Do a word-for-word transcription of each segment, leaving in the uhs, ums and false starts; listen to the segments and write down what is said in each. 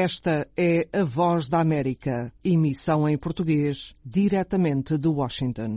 Esta é a Voz da América, emissão em português, diretamente de Washington.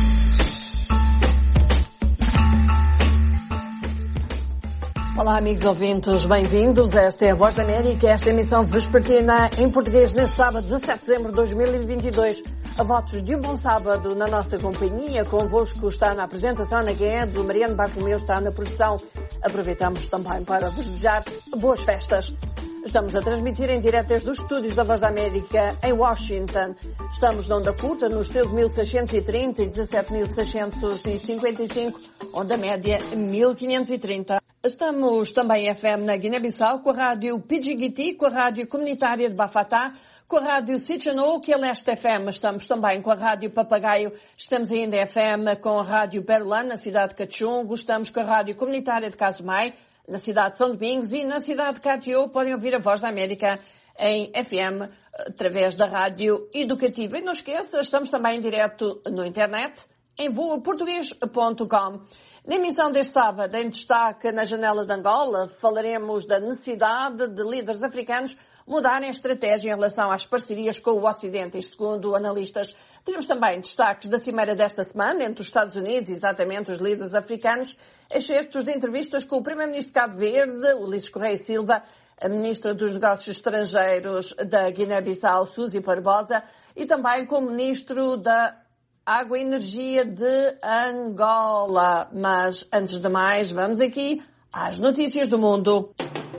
Olá, amigos ouvintes, bem-vindos. Esta é a Voz da América, esta emissão vespertina em português neste sábado, dezassete de dezembro de dois mil e vinte e dois. A votos de um bom sábado na nossa companhia. Convosco está na apresentação Ana Guedes, Mariano Bartolomeu está na produção. Aproveitamos também para vos desejar boas festas. Estamos a transmitir em direto desde os estúdios da Voz da América em Washington. Estamos na onda curta nos treze mil seiscentos e trinta e dezassete mil seiscentos e cinquenta e cinco, onda média mil quinhentos e trinta. Estamos também em F M na Guiné-Bissau com a rádio Pidjigiti, com a rádio comunitária de Bafatá, com a rádio Sitchanou, que é Leste F M. Estamos também com a rádio Papagaio. Estamos ainda em F M com a rádio Berulan, na cidade de Cachungo. Estamos com a rádio comunitária de Casumai, na cidade de São Domingos, e na cidade de Catió podem ouvir a Voz da América em F M através da rádio educativa. E não esqueça, estamos também em direto no internet em voa português ponto com. Na emissão deste sábado, em destaque na janela de Angola, falaremos da necessidade de líderes africanos mudarem a estratégia em relação às parcerias com o Ocidente, isto segundo analistas. Temos também destaques da cimeira desta semana entre os Estados Unidos, exatamente os líderes africanos, excertos de entrevistas com o primeiro-ministro de Cabo Verde, Ulisses Correia Silva, a ministra dos Negócios Estrangeiros da Guiné-Bissau, Suzy Barbosa, e também com o ministro da Água e Energia de Angola. Mas, antes de mais, vamos aqui às notícias do mundo.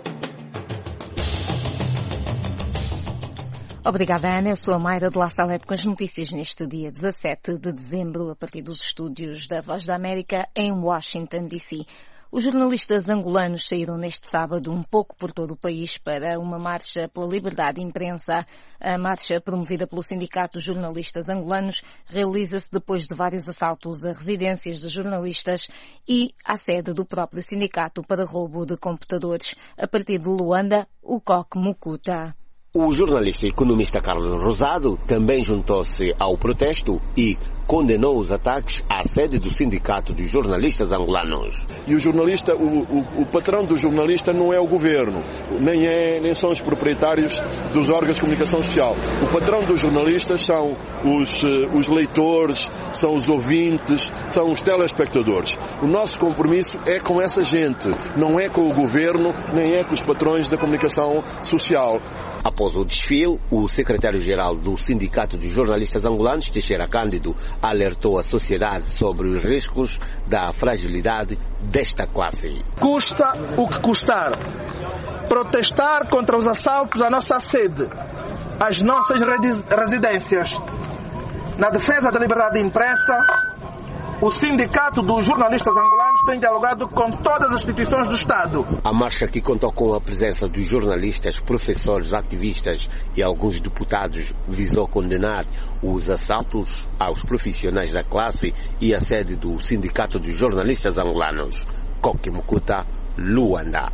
Obrigada, Ana. Eu sou a Mayra de La Salete com as notícias neste dia dezassete de dezembro, a partir dos estúdios da Voz da América em Washington, D C Os jornalistas angolanos saíram neste sábado um pouco por todo o país para uma marcha pela liberdade de imprensa. A marcha, promovida pelo Sindicato dos Jornalistas Angolanos, realiza-se depois de vários assaltos a residências de jornalistas e à sede do próprio sindicato para roubo de computadores. A partir de Luanda, o Coque Mukuta. O jornalista e economista Carlos Rosado também juntou-se ao protesto e condenou os ataques à sede do Sindicato dos Jornalistas Angolanos. E o jornalista, o, o, o patrão do jornalista não é o governo, nem, é, nem são os proprietários dos órgãos de comunicação social. O patrão dos jornalistas são os, os leitores, são os ouvintes, são os telespectadores. O nosso compromisso é com essa gente, não é com o governo, nem é com os patrões da comunicação social. Após o desfile, o secretário-geral do Sindicato dos Jornalistas Angolanos, Teixeira Cândido, alertou a sociedade sobre os riscos da fragilidade desta classe. Custa o que custar. Protestar contra os assaltos à nossa sede, às nossas residências. Na defesa da liberdade de imprensa, o Sindicato dos Jornalistas Angolanos tem dialogado com todas as instituições do Estado. A marcha, que contou com a presença dos jornalistas, professores, ativistas e alguns deputados, visou condenar os assaltos aos profissionais da classe e a sede do Sindicato dos Jornalistas Angolanos. Coque Mukuta, Luanda.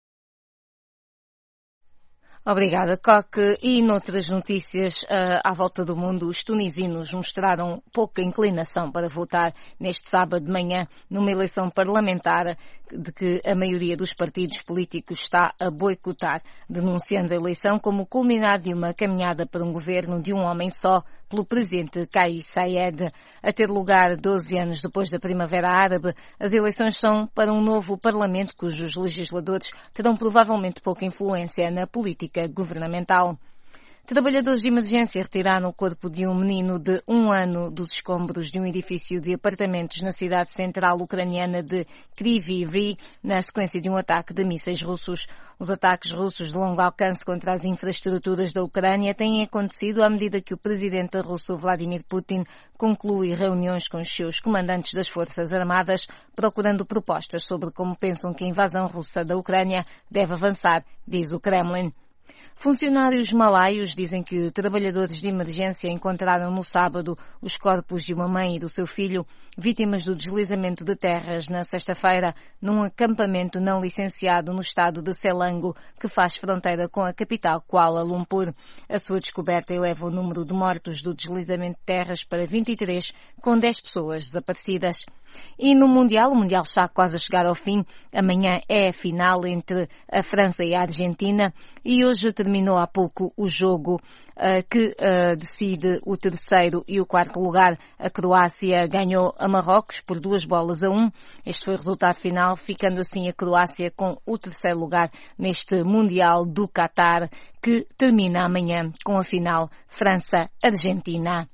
Obrigada, Coque. E noutras notícias uh, à volta do mundo, os tunisinos mostraram pouca inclinação para votar neste sábado de manhã numa eleição parlamentar de que a maioria dos partidos políticos está a boicotar, denunciando a eleição como o culminar de uma caminhada para um governo de um homem só pelo presidente Kais Saied. A ter lugar doze anos depois da Primavera Árabe, as eleições são para um novo parlamento cujos legisladores terão provavelmente pouca influência na política governamental. Trabalhadores de emergência retiraram o corpo de um menino de um ano dos escombros de um edifício de apartamentos na cidade central ucraniana de Kryvyi Rih, na sequência de um ataque de mísseis russos. Os ataques russos de longo alcance contra as infraestruturas da Ucrânia têm acontecido à medida que o presidente russo Vladimir Putin conclui reuniões com os seus comandantes das Forças Armadas, procurando propostas sobre como pensam que a invasão russa da Ucrânia deve avançar, diz o Kremlin. Funcionários malaios dizem que trabalhadores de emergência encontraram no sábado os corpos de uma mãe e do seu filho, vítimas do deslizamento de terras na sexta-feira, num acampamento não licenciado no estado de Selangor, que faz fronteira com a capital Kuala Lumpur. A sua descoberta eleva o número de mortos do deslizamento de terras para vinte e três, com dez pessoas desaparecidas. E no Mundial, o Mundial está quase a chegar ao fim. Amanhã é a final entre a França e a Argentina e hoje terminou há pouco o jogo uh, que uh, decide o terceiro e o quarto lugar. A Croácia ganhou a Marrocos por duas bolas a um. Este foi o resultado final, ficando assim a Croácia com o terceiro lugar neste Mundial do Qatar, que termina amanhã com a final França-Argentina.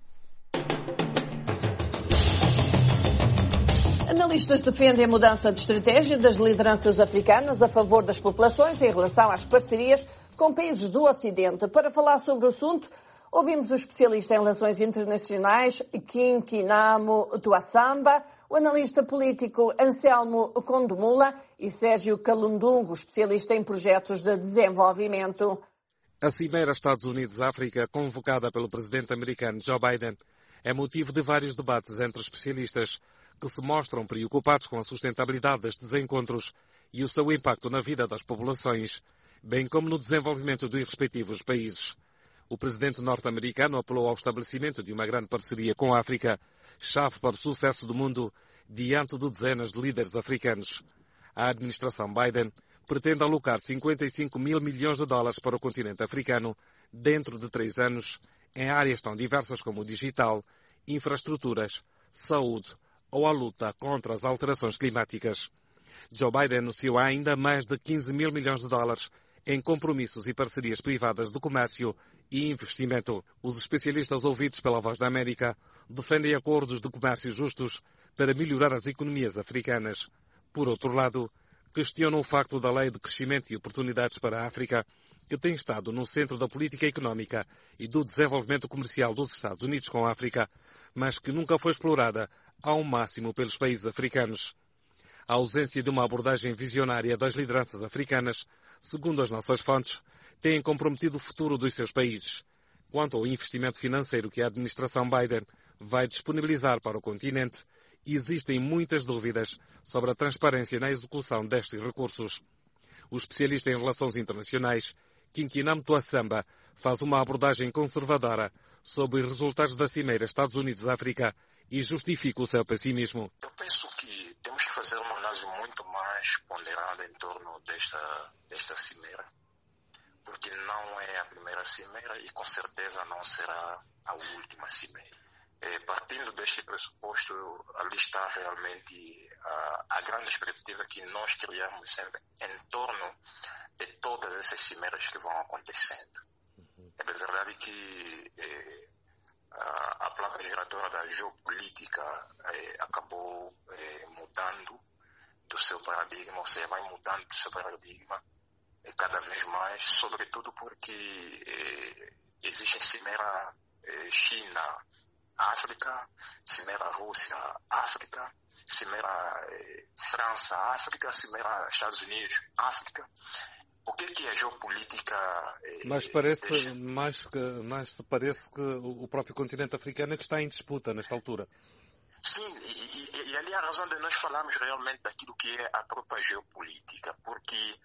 Analistas defendem a mudança de estratégia das lideranças africanas a favor das populações em relação às parcerias com países do Ocidente. Para falar sobre o assunto, ouvimos o especialista em relações internacionais, Kinkinamo Tuassamba, o analista político Anselmo Condomula e Sérgio Calundungo, especialista em projetos de desenvolvimento. A Cimeira Estados Unidos-África, convocada pelo presidente americano Joe Biden, é motivo de vários debates entre especialistas que se mostram preocupados com a sustentabilidade destes encontros e o seu impacto na vida das populações, bem como no desenvolvimento dos respectivos países. O presidente norte-americano apelou ao estabelecimento de uma grande parceria com a África, chave para o sucesso do mundo, diante de dezenas de líderes africanos. A administração Biden pretende alocar cinquenta e cinco mil milhões de dólares para o continente africano dentro de três anos, em áreas tão diversas como o digital, infraestruturas, saúde ou a luta contra as alterações climáticas. Joe Biden anunciou ainda mais de quinze mil milhões de dólares em compromissos e parcerias privadas de comércio e investimento. Os especialistas ouvidos pela Voz da América defendem acordos de comércio justos para melhorar as economias africanas. Por outro lado, questionam o facto da Lei de Crescimento e Oportunidades para a África, que tem estado no centro da política económica e do desenvolvimento comercial dos Estados Unidos com a África, mas que nunca foi explorada ao máximo pelos países africanos. A ausência de uma abordagem visionária das lideranças africanas, segundo as nossas fontes, tem comprometido o futuro dos seus países. Quanto ao investimento financeiro que a administração Biden vai disponibilizar para o continente, existem muitas dúvidas sobre a transparência na execução destes recursos. O especialista em relações internacionais, Kinkinamo Tuassamba, faz uma abordagem conservadora sobre os resultados da Cimeira Estados Unidos-África e justifica o seu pessimismo. Eu penso que temos que fazer uma análise muito mais ponderada em torno desta, desta cimeira, porque não é a primeira cimeira e com certeza não será a última cimeira. É, partindo deste pressuposto, ali está realmente a, a grande expectativa que nós criamos sempre em torno de todas essas cimeiras que vão acontecendo. Uhum. É verdade que é, a, a placa giratória da geopolítica é, acabou é, mudando do seu paradigma, ou seja, vai mudando do seu paradigma é, cada vez mais, sobretudo porque é, existe cimeira é, China, África, Cimeira Rússia, África, Cimeira eh, França, África, Cimeira Estados Unidos, África. O que, que é geopolítica? Eh, mas parece, deixa... mais que, mais parece que o próprio continente africano é que está em disputa nesta altura. Sim, e, e, e ali a razão de nós falarmos realmente daquilo que é a própria geopolítica, porque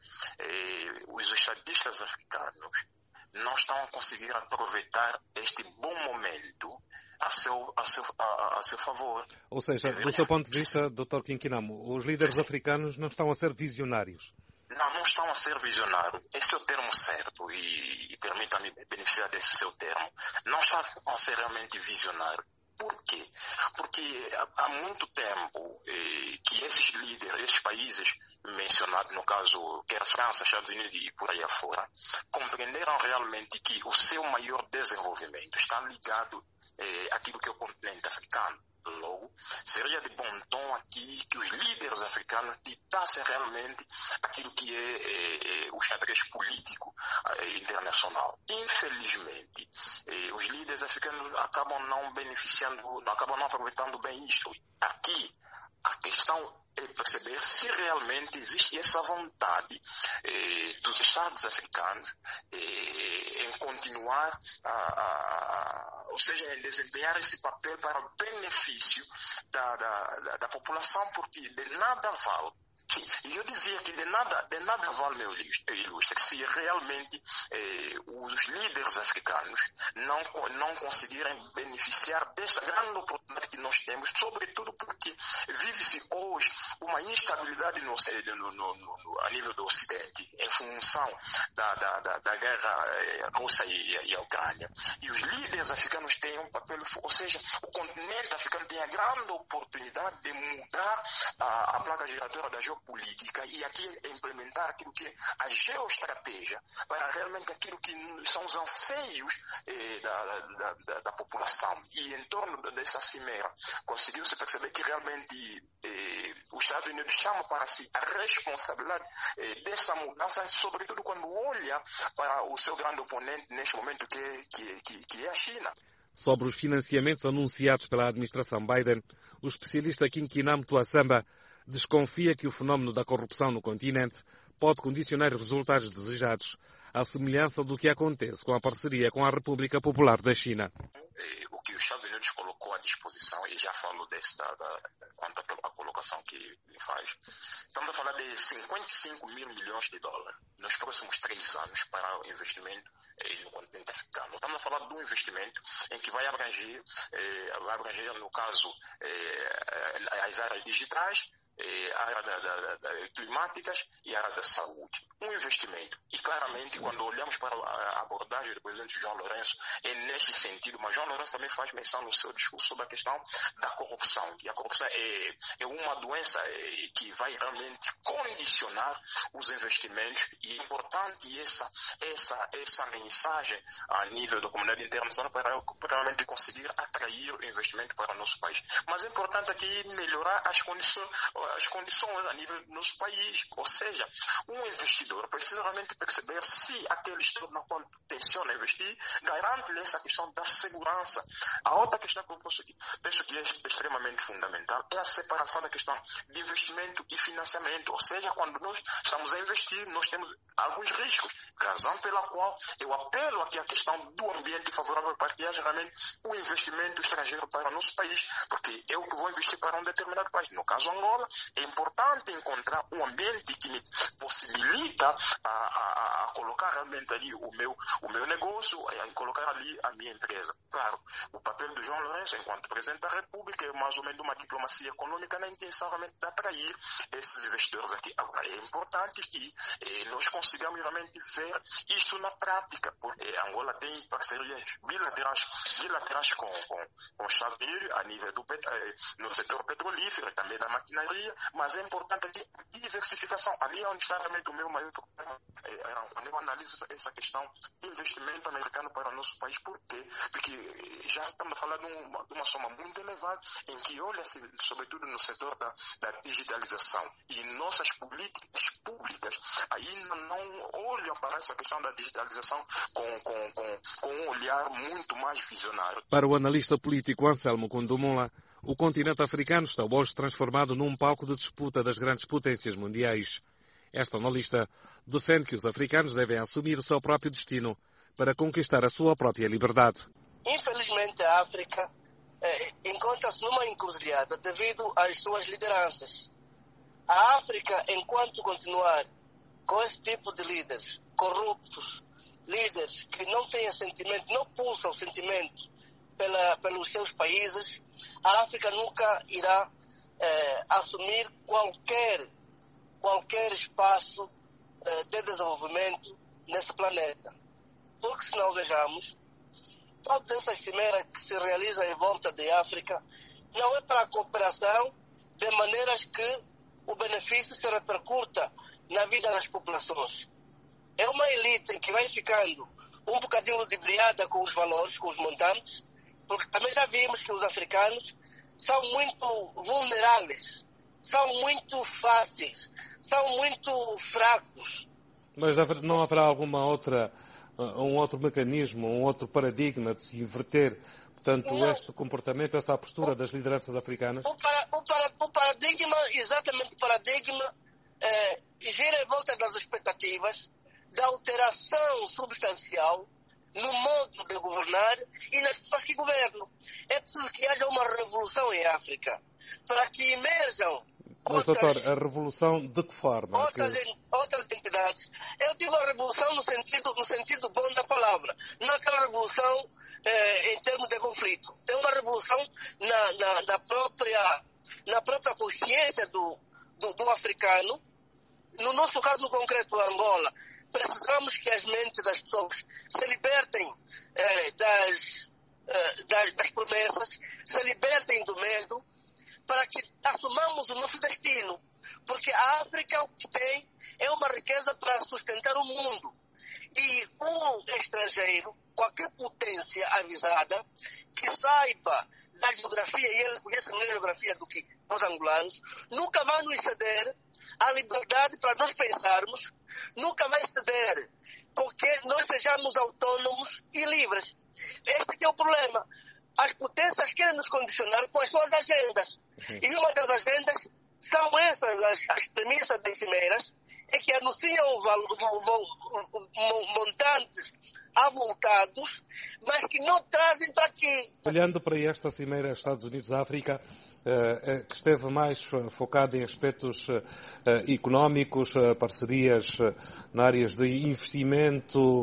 eh, os estadistas africanos não estão a conseguir aproveitar este bom momento a seu, a seu, a, a seu favor. Ou seja, do seu ponto de vista, doutor Kinkinamo, os líderes sim, sim. africanos não estão a ser visionários? Não, não estão a ser visionários. Esse é o termo certo e, e permita-me beneficiar desse seu termo. Não estão a ser realmente visionários. Por quê? Porque há, há muito tempo eh, que esses líderes, esses países mencionados, no caso, quer França, Estados Unidos e por aí afora, compreenderam realmente que o seu maior desenvolvimento está ligado eh, àquilo que é o continente africano. Logo, seria de bom tom aqui que os líderes africanos ditassem realmente aquilo que é, é, é o xadrez político é, internacional. Infelizmente, é, os líderes africanos acabam não beneficiando, acabam não aproveitando bem isto. Aqui, a questão é perceber se realmente existe essa vontade eh, dos Estados africanos eh, em continuar, a, a, ou seja, em desempenhar esse papel para o benefício da, da, da, da população, porque de nada vale Sim, e eu dizia que de nada, de nada vale, meu ilustre, que se realmente eh, os líderes africanos não, não conseguirem beneficiar desta grande oportunidade que nós temos, sobretudo porque vive-se hoje uma instabilidade no, no, no, no, a nível do Ocidente, em função da, da, da, da guerra eh, russa e, e a Ucrânia. E os líderes africanos têm um papel, ou seja, o continente africano tem a grande oportunidade de mudar a, a placa giratória da geopolítica e aqui implementar aquilo que é a geoestratégia para realmente aquilo que são os anseios eh, da, da, da, da população. E em torno dessa cimeira conseguiu-se perceber que realmente eh, os Estados Unidos chamam para si a responsabilidade eh, dessa mudança, sobretudo quando olha para o seu grande oponente neste momento que, que, que, que é a China. Sobre os financiamentos anunciados pela administração Biden, o especialista Kinkinam Tuasamba desconfia que o fenómeno da corrupção no continente pode condicionar os resultados desejados, à semelhança do que acontece com a parceria com a República Popular da China. O que os Estados Unidos colocou à disposição, e já falo desse, da, da, quanto à colocação que ele faz, estamos a falar de cinquenta e cinco mil milhões de dólares nos próximos três anos para o investimento eh, no continente africano. Estamos a falar de um investimento em que vai abranger, eh, vai abranger no caso, eh, as áreas digitais, a área da, da, da, climáticas e a área da saúde. Um investimento. E claramente, quando olhamos para a abordagem do presidente João Lourenço, é neste sentido, mas João Lourenço também faz menção no seu discurso sobre a questão da corrupção. E a corrupção é, é uma doença que vai realmente condicionar os investimentos, e é importante essa, essa, essa mensagem a nível da comunidade internacional para, para realmente conseguir atrair o investimento para o nosso país. Mas é importante aqui melhorar as condições as condições a nível do nosso país. Ou seja, um investidor precisa realmente perceber se aquele estado na qual tenciona investir garante-lhe essa questão da segurança. A outra questão que eu penso que, penso que é extremamente fundamental é a separação da questão de investimento e financiamento. Ou seja, quando nós estamos a investir, nós temos alguns riscos, razão pela qual eu apelo aqui à questão do ambiente favorável para que haja realmente o investimento estrangeiro para o nosso país, porque eu que vou investir para um determinado país. No caso Angola, é importante encontrar um ambiente que me possibilita a, a, a colocar realmente ali o meu, o meu negócio, a colocar ali a minha empresa. Claro, o papel do João Lourenço, enquanto presidente da República, é mais ou menos uma diplomacia econômica na intenção realmente de atrair esses investidores aqui. Agora, é importante que eh, nós consigamos realmente ver isso na prática, porque Angola tem parcerias bilaterais, bilaterais com, com, com os Estados Unidos a nível do eh, no setor petrolífero e também da maquinaria, mas é importante aqui a diversificação. Ali é onde está realmente o meu maior problema. Quando eu analiso essa questão de investimento americano para o nosso país, por quê? Porque já estamos a falar de uma, de uma soma muito elevada, em que olha-se, sobretudo no setor da, da digitalização, e nossas políticas públicas ainda não olham para essa questão da digitalização com, com, com, com um olhar muito mais visionário. Para o analista político Anselmo Condomola, o continente africano está hoje transformado num palco de disputa das grandes potências mundiais. Esta analista defende que os africanos devem assumir o seu próprio destino para conquistar a sua própria liberdade. Infelizmente, a África eh, encontra-se numa encruzilhada devido às suas lideranças. A África, enquanto continuar com esse tipo de líderes corruptos, líderes que não têm sentimento, não pulsam o sentimento pela, pelos seus países, a África nunca irá eh, assumir qualquer, qualquer espaço eh, de desenvolvimento nesse planeta. Porque se não vejamos, todas essas cimeras que se realizam em volta da África não é para a cooperação de maneiras que o benefício se repercuta na vida das populações. É uma elite que vai ficando um bocadinho ludibriada com os valores, com os montantes, porque também já vimos que os africanos são muito vulneráveis, são muito fáceis, são muito fracos. Mas não haverá alguma outra, um outro mecanismo, um outro paradigma de se inverter, portanto, não. Este comportamento, essa postura das lideranças africanas? O, para, o, para, o paradigma, exatamente o paradigma, é, gira em volta das expectativas da alteração substancial no modo de governar e nas pessoas que governam. É preciso que haja uma revolução em África, para que emerjam Mas, outras, doutor, a revolução de que forma? outras, Que... outras entidades. Eu digo a revolução no sentido, no sentido bom da palavra, não aquela revolução eh, em termos de conflito. É uma revolução na, na, na, própria, na própria consciência do, do, do africano. No nosso caso concreto, Angola, precisamos que as mentes das pessoas se libertem eh, das, eh, das, das promessas, se libertem do medo, para que assumamos o nosso destino. Porque a África, o que tem, é uma riqueza para sustentar o mundo. E um estrangeiro, qualquer potência avisada, que saiba da geografia, e ele conhece melhor a geografia do que nós angolanos, nunca vai nos ceder a liberdade para nós pensarmos, nunca vai ceder porque nós sejamos autônomos e livres. Este é o problema. As potências querem nos condicionar com as suas agendas. Uhum. E uma das agendas são essas, as, as premissas das cimeiras, é que anunciam valor, valor, montantes avultados, mas que não trazem para aqui. Olhando para esta cimeira Estados Unidos-África, Uh, que esteve mais focado em aspectos uh, económicos, uh, parcerias uh, na áreas de investimento,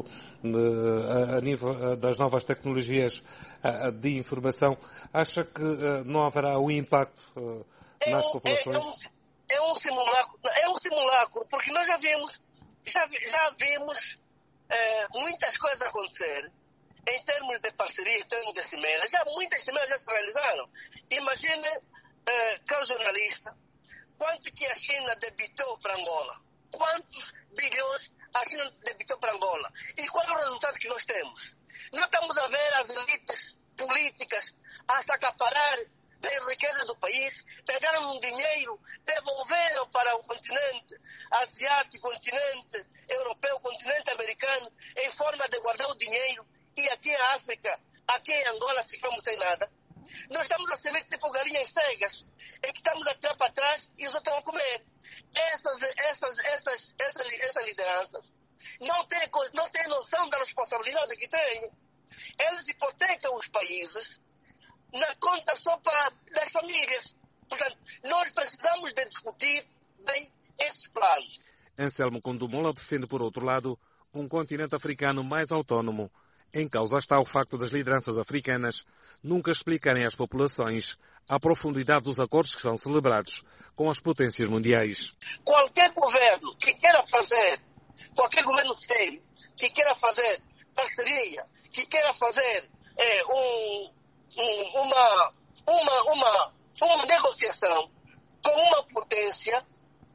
uh, a, a nível uh, das novas tecnologias uh, de informação. Acha que uh, não haverá um impacto uh, é nas um, populações? É, é, um, é um simulacro, é um simulacro, porque nós já vimos, já, já vimos uh, muitas coisas acontecer. Em termos de parceria, em termos de cimeiras, já muitas cimeiras já se realizaram. Imagine, uh, caro jornalista, quanto que a China debitou para Angola? Quantos bilhões a China debitou para Angola? E qual é o resultado que nós temos? Nós estamos a ver as elites políticas a se acaparar da riqueza do país, pegaram um dinheiro, devolveram para o continente asiático, continente europeu, continente americano, em forma de guardar o dinheiro. E aqui em África, aqui em Angola, ficamos sem nada. Nós estamos a servir tipo galinhas cegas, em que estamos a tirar para trás e os outros estão a comer. Essas, essas, essas, essas, essas lideranças não têm, não têm noção da responsabilidade que têm. Eles hipotecam os países na conta só para, das famílias. Portanto, nós precisamos de discutir bem esses planos. Anselmo Condumola defende, por outro lado, um continente africano mais autónomo. Em causa está o facto das lideranças africanas nunca explicarem às populações a profundidade dos acordos que são celebrados com as potências mundiais. Qualquer governo que queira fazer, qualquer governo sério, que queira fazer parceria, que queira fazer é, um, um, uma, uma, uma, uma negociação com uma potência,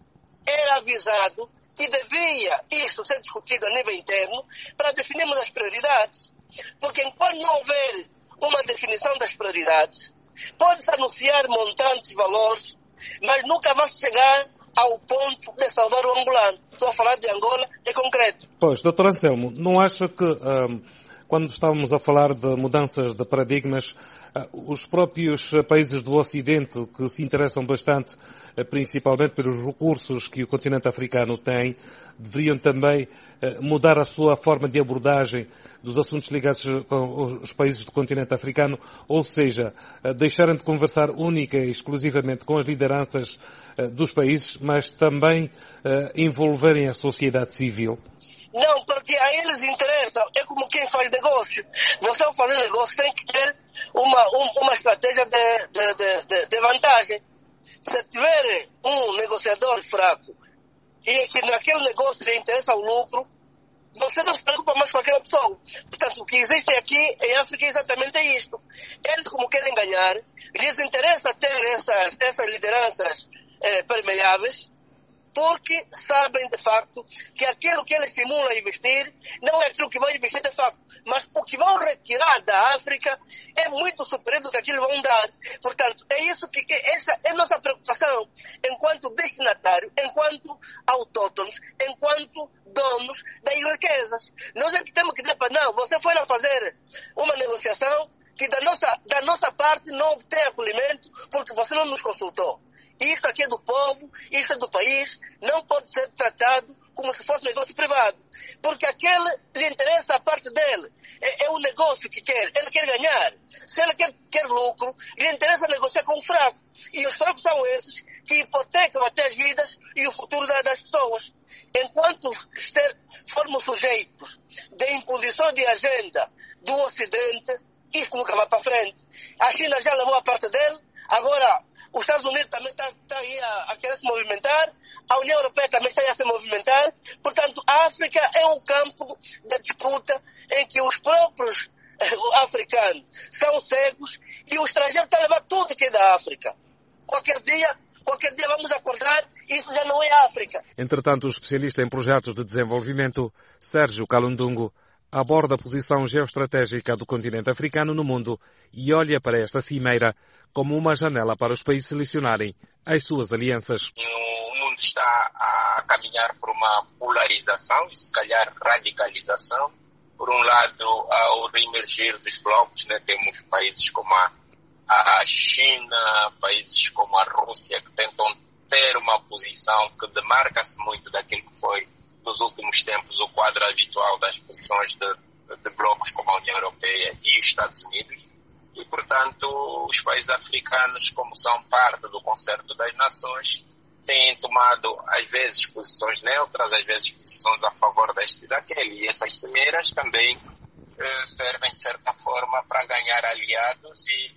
era avisado que devia isso ser discutido a nível interno para definirmos as prioridades. Porque enquanto não houver uma definição das prioridades, pode-se anunciar montantes, valores, mas nunca vai chegar ao ponto de salvar o angolano. Estou a falar de Angola em concreto. Pois, doutor Anselmo, não acha que um, quando estávamos a falar de mudanças de paradigmas, os próprios países do Ocidente, que se interessam bastante, principalmente pelos recursos que o continente africano tem, deveriam também mudar a sua forma de abordagem dos assuntos ligados com os países do continente africano, ou seja, deixarem de conversar única e exclusivamente com as lideranças dos países, mas também envolverem a sociedade civil? Não, porque a eles interessa, é como quem faz negócio. Você ao fazer negócio tem que ter uma, um, uma estratégia de, de, de, de, de vantagem. Se tiver um negociador fraco e que naquele negócio lhe interessa o lucro, você não se preocupa mais com aquela pessoa. Portanto, o que existe aqui em África é exatamente isto. Eles, como querem ganhar, lhes interessa ter essas, essas lideranças eh, permeáveis, porque sabem de facto que aquilo que eles simulam a investir não é aquilo que vão investir de facto, mas o que vão retirar da África é muito superior do que aquilo vão dar. Portanto, é isso que essa é a nossa preocupação enquanto destinatário, enquanto autóctonos, enquanto donos das riquezas. Nós é que temos que dizer para não, você foi lá fazer uma negociação que da nossa, da nossa parte não tem acolhimento porque você não nos consultou. Isto aqui é do povo, isto é do país, não pode ser tratado como se fosse negócio privado. Porque aquele lhe interessa a parte dele. É, é o negócio que quer. Ele quer ganhar. Se ele quer, quer lucro, lhe interessa negociar com o fraco. E os fracos são esses que hipotecam até as vidas e o futuro das pessoas. Enquanto ester, formos sujeitos de imposição de agenda do Ocidente, isso nunca vai para frente. A China já levou a parte dele, agora os Estados Unidos também está tá aí a, a querer se movimentar, a União Europeia também está aí a se movimentar. Portanto, a África é um campo de disputa em que os próprios eh, africanos são cegos e o estrangeiro está a levar tudo que é da África. Qualquer dia, qualquer dia vamos acordar, isso já não é África. Entretanto, o especialista em projetos de desenvolvimento, Sérgio Kalundungu, aborda a posição geoestratégica do continente africano no mundo e olha para esta cimeira como uma janela para os países selecionarem as suas alianças. O mundo está a caminhar por uma polarização e, se calhar, radicalização. Por um lado, ao reemergir dos blocos, né, temos países como a, a China, países como a Rússia, que tentam ter uma posição que demarca-se muito daquilo que foi, nos últimos tempos, o quadro habitual das posições de, de blocos como a União Europeia e os Estados Unidos. E, portanto, os países africanos, como são parte do Concerto das Nações, têm tomado, às vezes, posições neutras, às vezes, posições a favor deste e daquele. E essas cimeiras também eh, servem, de certa forma, para ganhar aliados e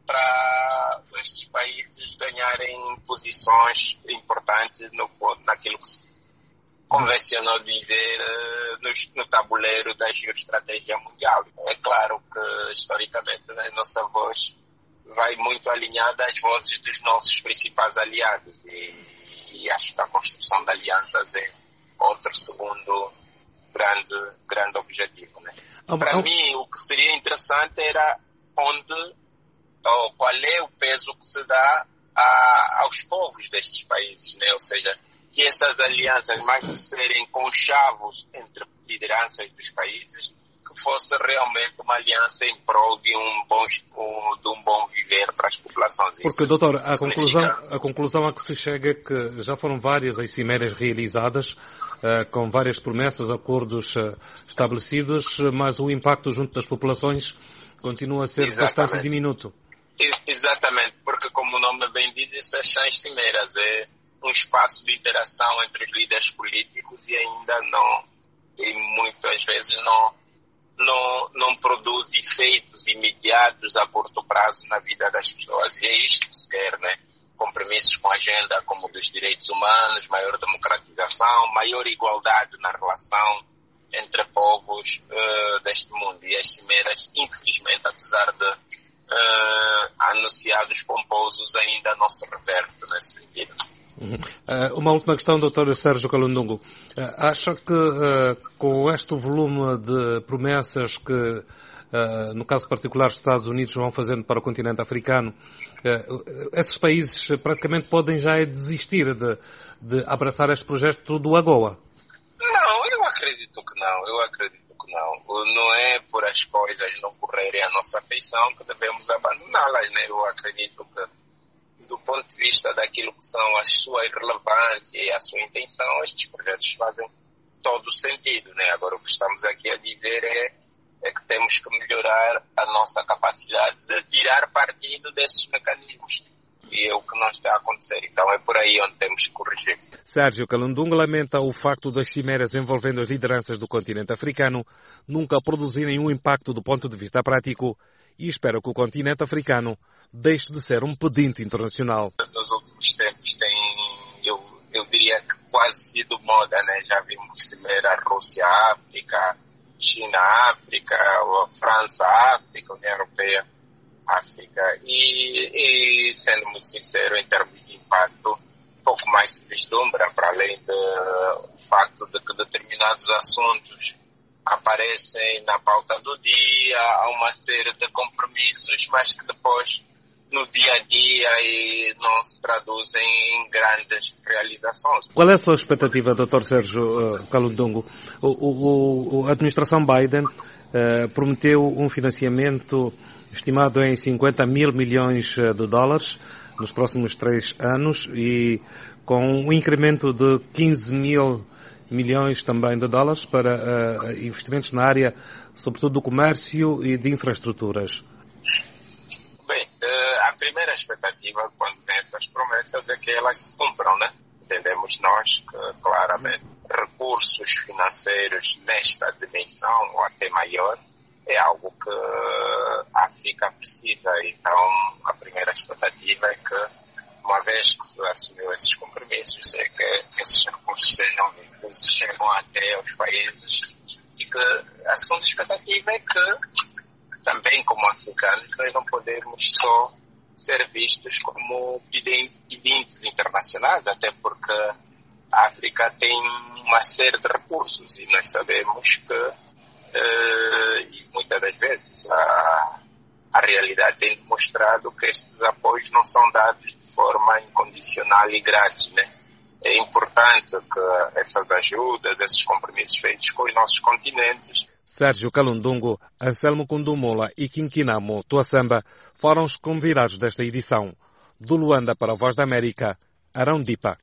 para estes países ganharem posições importantes no, naquilo que se convencionou dizer uh, no, no tabuleiro da geoestratégia mundial. É claro que, historicamente, a nossa voz vai muito alinhada às vozes dos nossos principais aliados e, e acho que a construção de alianças é outro segundo grande, grande objetivo. Né? Ah, Para ah, mim, o que seria interessante era onde, ou qual é o peso que se dá a, aos povos destes países, né? Ou seja, que essas alianças, mais de serem conchavos entre lideranças dos países, que fosse realmente uma aliança em prol de um bom, de um bom viver para as populações. Porque, isso, doutor, a conclusão, a conclusão a que se chega é que já foram várias as cimeiras realizadas, uh, com várias promessas, acordos uh, estabelecidos, mas o impacto junto das populações continua a ser Exatamente. bastante diminuto. Exatamente, porque como o nome bem diz, essas são as cimeiras, é um espaço de interação entre os líderes políticos e ainda não, e muitas vezes não, não, não produz efeitos imediatos a curto prazo na vida das pessoas. E é isto que se quer, né? Compromissos com a agenda como dos direitos humanos, maior democratização, maior igualdade na relação entre povos uh, deste mundo. E as cimeiras, infelizmente, apesar de uh, anunciados pomposos, ainda não se revertem nesse sentido. Uh, uma última questão, doutor Sérgio Kalundungu. Uh, acha que uh, com este volume de promessas que, uh, no caso particular, os Estados Unidos vão fazendo para o continente africano, uh, esses países praticamente podem já desistir de, de abraçar este projeto do AGOA? Não, eu acredito que não. Eu acredito que não. Não é por as coisas não correrem à nossa feição que devemos abandoná-las, né? Eu acredito que, do ponto de vista daquilo que são as suas relevâncias e a sua intenção, estes projetos fazem todo o sentido, né? Agora, o que estamos aqui a dizer é, é que temos que melhorar a nossa capacidade de tirar partido desses mecanismos. E é o que não está a acontecer. Então é por aí onde temos que corrigir. Sérgio Kalundungu lamenta o facto das cimeiras envolvendo as lideranças do continente africano nunca produzirem um impacto do ponto de vista prático e espera que o continente africano deixe de ser um pedinte internacional. Nos últimos tempos tem, eu, eu diria que quase sido moda, né? Já vimos cimeira Rússia-África, China-África, França-África, União Europeia-África. E, e, sendo muito sincero, em termos de impacto, pouco mais se vislumbra, para além do facto de que determinados assuntos aparecem na pauta do dia, há uma série de compromissos, mas que depois, no dia a dia, e não se traduzem em grandes realizações. Qual é a sua expectativa, doutor Sérgio uh, Kalundungu? O, o, a administração Biden uh, prometeu um financiamento estimado em cinquenta mil milhões de dólares nos próximos três anos e com um incremento de quinze mil milhões também de dólares para uh, investimentos na área, sobretudo do comércio e de infraestruturas. Bem, uh, a primeira expectativa quando tem essas promessas é que elas se cumpram, né? Entendemos nós que, claramente, recursos financeiros nesta dimensão ou até maior é algo que a África precisa. Então, a primeira expectativa é que, uma vez que se assumiu esses compromissos, é que, que esses recursos sejam vistos, chegam até os países. E que a segunda expectativa é que, também como africanos, nós não podemos só ser vistos como pedintes internacionais, até porque a África tem uma série de recursos e nós sabemos que, uh, e muitas das vezes, a, a realidade tem demonstrado que estes apoios não são dados de forma incondicional e grátis, né? É importante que essas ajudas, esses compromissos feitos com os nossos continentes. Sérgio Kalundungu, Anselmo Kundumula e Kinkinamo Tuassamba foram os convidados desta edição. Do Luanda para a Voz da América, Arão Dipa.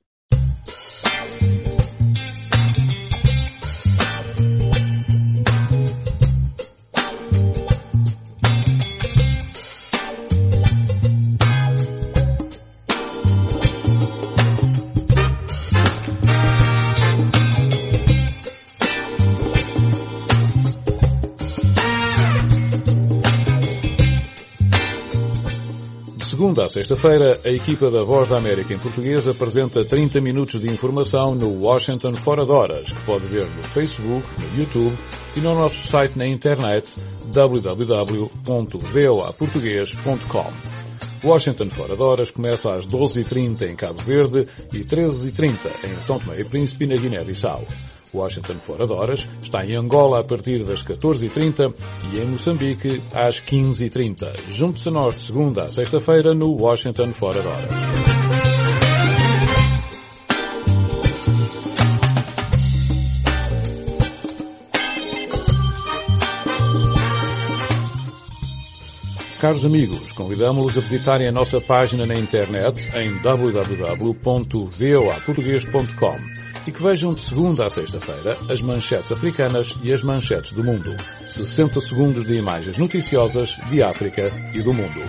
Segunda a sexta-feira, a equipa da Voz da América em português apresenta trinta minutos de informação no Washington Fora de Horas, que pode ver no Facebook, no YouTube e no nosso site na internet w w w ponto v o a português ponto com. Washington Fora de Horas começa às doze e trinta em Cabo Verde e treze e trinta em São Tomé e Príncipe, na Guiné-Bissau. Washington Fora de Horas está em Angola a partir das catorze e trinta e em Moçambique às quinze e trinta. Junte-se a nós de segunda a sexta-feira no Washington Fora de Horas. Caros amigos, convidamos-los a visitarem a nossa página na internet em w w w ponto v o a português ponto com e que vejam de segunda a sexta-feira as manchetes africanas e as manchetes do mundo. sessenta segundos de imagens noticiosas de África e do mundo.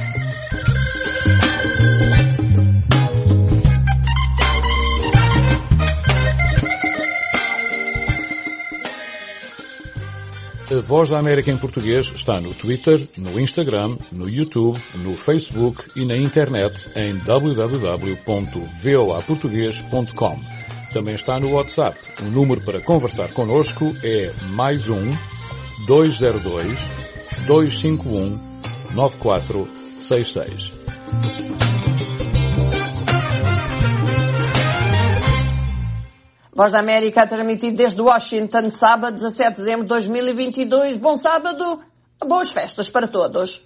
A Voz da América em português está no Twitter, no Instagram, no YouTube, no Facebook e na internet em w w w ponto v o a português ponto com. Também está no WhatsApp. O número para conversar connosco é mais um, dois zero dois, dois cinco um, nove quatro seis seis. Voz da América, transmitido desde Washington, sábado, dezassete de dezembro de dois mil e vinte e dois. Bom sábado, boas festas para todos.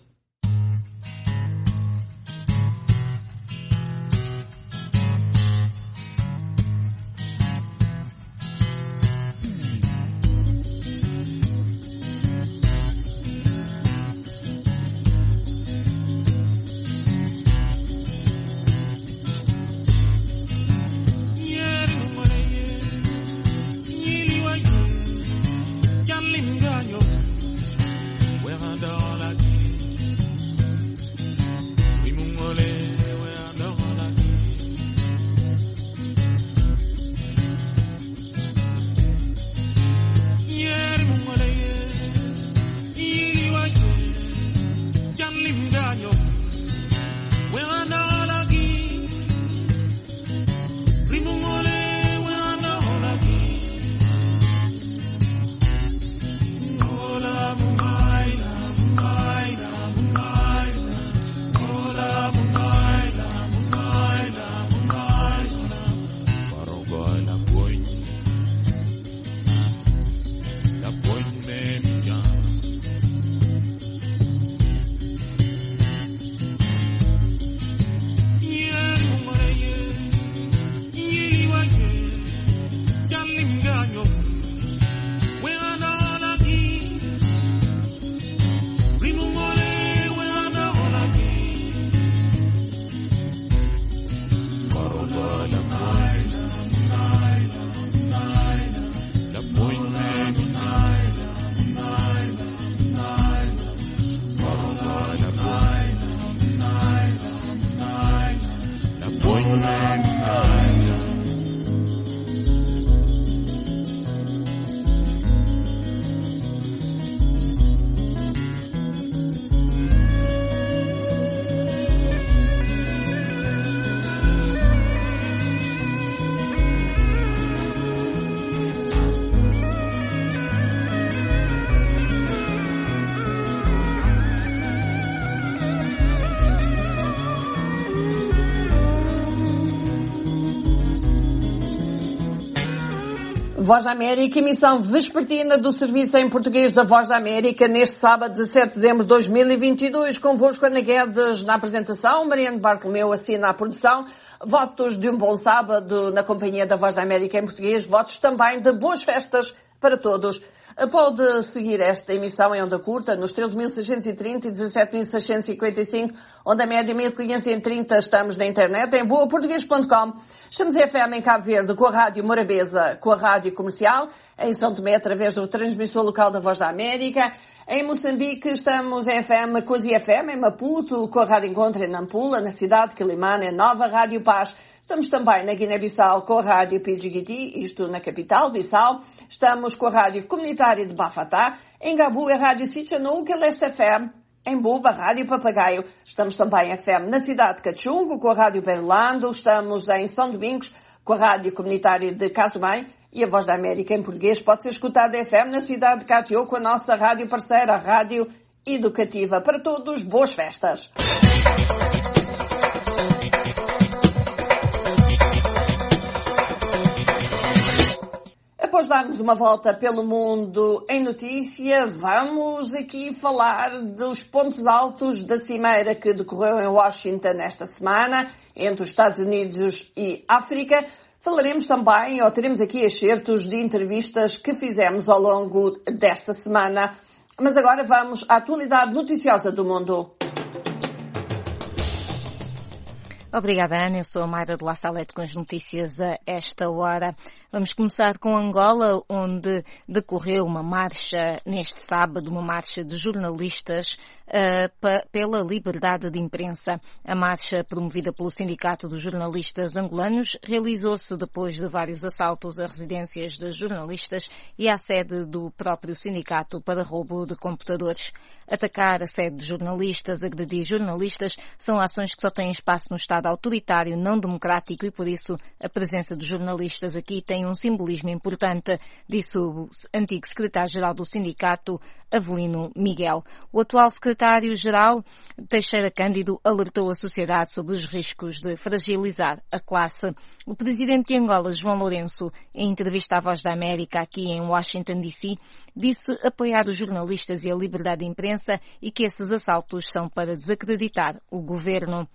Where I Voz da América, emissão vespertina do serviço em português da Voz da América, neste sábado, dezassete de dezembro de dois mil e vinte e dois. Convosco, Ana Guedes na apresentação, Mariano Bartolomeu assina a produção. Votos de um bom sábado na companhia da Voz da América em português. Votos também de boas festas para todos. Pode seguir esta emissão em onda curta nos treze mil seiscentos e trinta e dezassete mil seiscentos e cinquenta e cinco, onde a média meia de clientes em trinta. Estamos na internet em boa português ponto com. Estamos em F M em Cabo Verde com a Rádio Morabeza, com a Rádio Comercial, em São Tomé através do transmissor local da Voz da América. Em Moçambique estamos em F M com a Z F M, em Maputo, com a Rádio Encontro em Nampula, na cidade de Quilimane, em Nova Rádio Paz. Estamos também na Guiné-Bissau com a Rádio Pidjigiti, isto na capital, Bissau. Estamos com a Rádio Comunitária de Bafatá. Em Gabu é a Rádio Sichanou, que é Leste F M. Em Buba, Rádio Papagaio. Estamos também em F M na cidade de Cachungo, com a Rádio Berlando. Estamos em São Domingos, com a Rádio Comunitária de Casumai. E a Voz da América em português pode ser escutada em F M na cidade de Catió, com a nossa rádio parceira, a Rádio Educativa. Para todos, boas festas. Depois de darmos uma volta pelo mundo em notícia, vamos aqui falar dos pontos altos da cimeira que decorreu em Washington esta semana, entre os Estados Unidos e África. Falaremos também, ou teremos aqui excertos de entrevistas que fizemos ao longo desta semana. Mas agora vamos à atualidade noticiosa do mundo. Obrigada, Ana. Eu sou a Mayra de La Salete com as notícias a esta hora. Vamos começar com Angola, onde decorreu uma marcha neste sábado, uma marcha de jornalistas uh, pa, pela liberdade de imprensa. A marcha, promovida pelo Sindicato dos Jornalistas Angolanos, realizou-se depois de vários assaltos a residências de jornalistas e à sede do próprio sindicato para roubo de computadores. Atacar a sede de jornalistas, agredir jornalistas, são ações que só têm espaço no Estado autoritário, não democrático, e por isso a presença dos jornalistas aqui tem um simbolismo importante, disse o antigo secretário-geral do sindicato, Avelino Miguel. O atual secretário-geral, Teixeira Cândido, alertou a sociedade sobre os riscos de fragilizar a classe. O presidente de Angola, João Lourenço, em entrevista à Voz da América aqui em Washington, D C, disse apoiar os jornalistas e a liberdade de imprensa e que esses assaltos são para desacreditar o governo.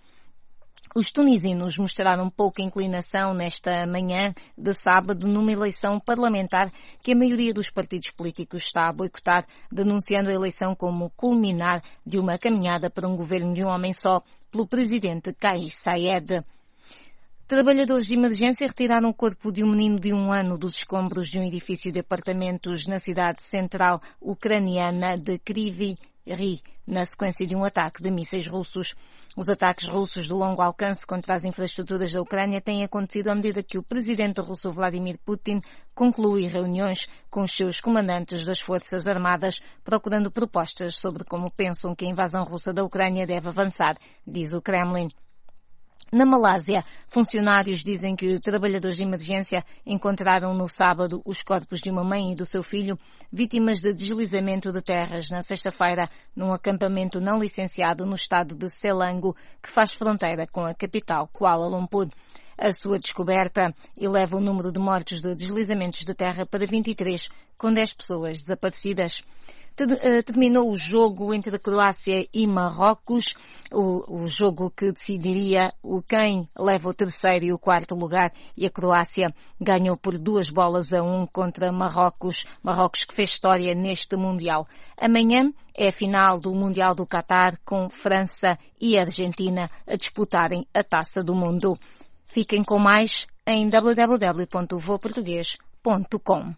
Os tunisinos mostraram pouca inclinação nesta manhã de sábado numa eleição parlamentar que a maioria dos partidos políticos está a boicotar, denunciando a eleição como culminar de uma caminhada para um governo de um homem só pelo presidente Kais Saied. Trabalhadores de emergência retiraram o corpo de um menino de um ano dos escombros de um edifício de apartamentos na cidade central ucraniana de Kryvyi Rih, na sequência de um ataque de mísseis russos. Os ataques russos de longo alcance contra as infraestruturas da Ucrânia têm acontecido à medida que o presidente russo Vladimir Putin conclui reuniões com os seus comandantes das Forças Armadas, procurando propostas sobre como pensam que a invasão russa da Ucrânia deve avançar, diz o Kremlin. Na Malásia, funcionários dizem que trabalhadores de emergência encontraram no sábado os corpos de uma mãe e do seu filho vítimas de deslizamento de terras na sexta-feira num acampamento não licenciado no estado de Selangor, que faz fronteira com a capital, Kuala Lumpur. A sua descoberta eleva o número de mortos de deslizamentos de terra para vinte e três, com dez pessoas desaparecidas. Terminou o jogo entre a Croácia e Marrocos, o, o jogo que decidiria o quem leva o terceiro e o quarto lugar, e a Croácia ganhou por duas bolas a um contra Marrocos, Marrocos que fez história neste Mundial. Amanhã é a final do Mundial do Qatar, com França e Argentina a disputarem a Taça do Mundo. Fiquem com mais em w w w ponto voa português ponto com.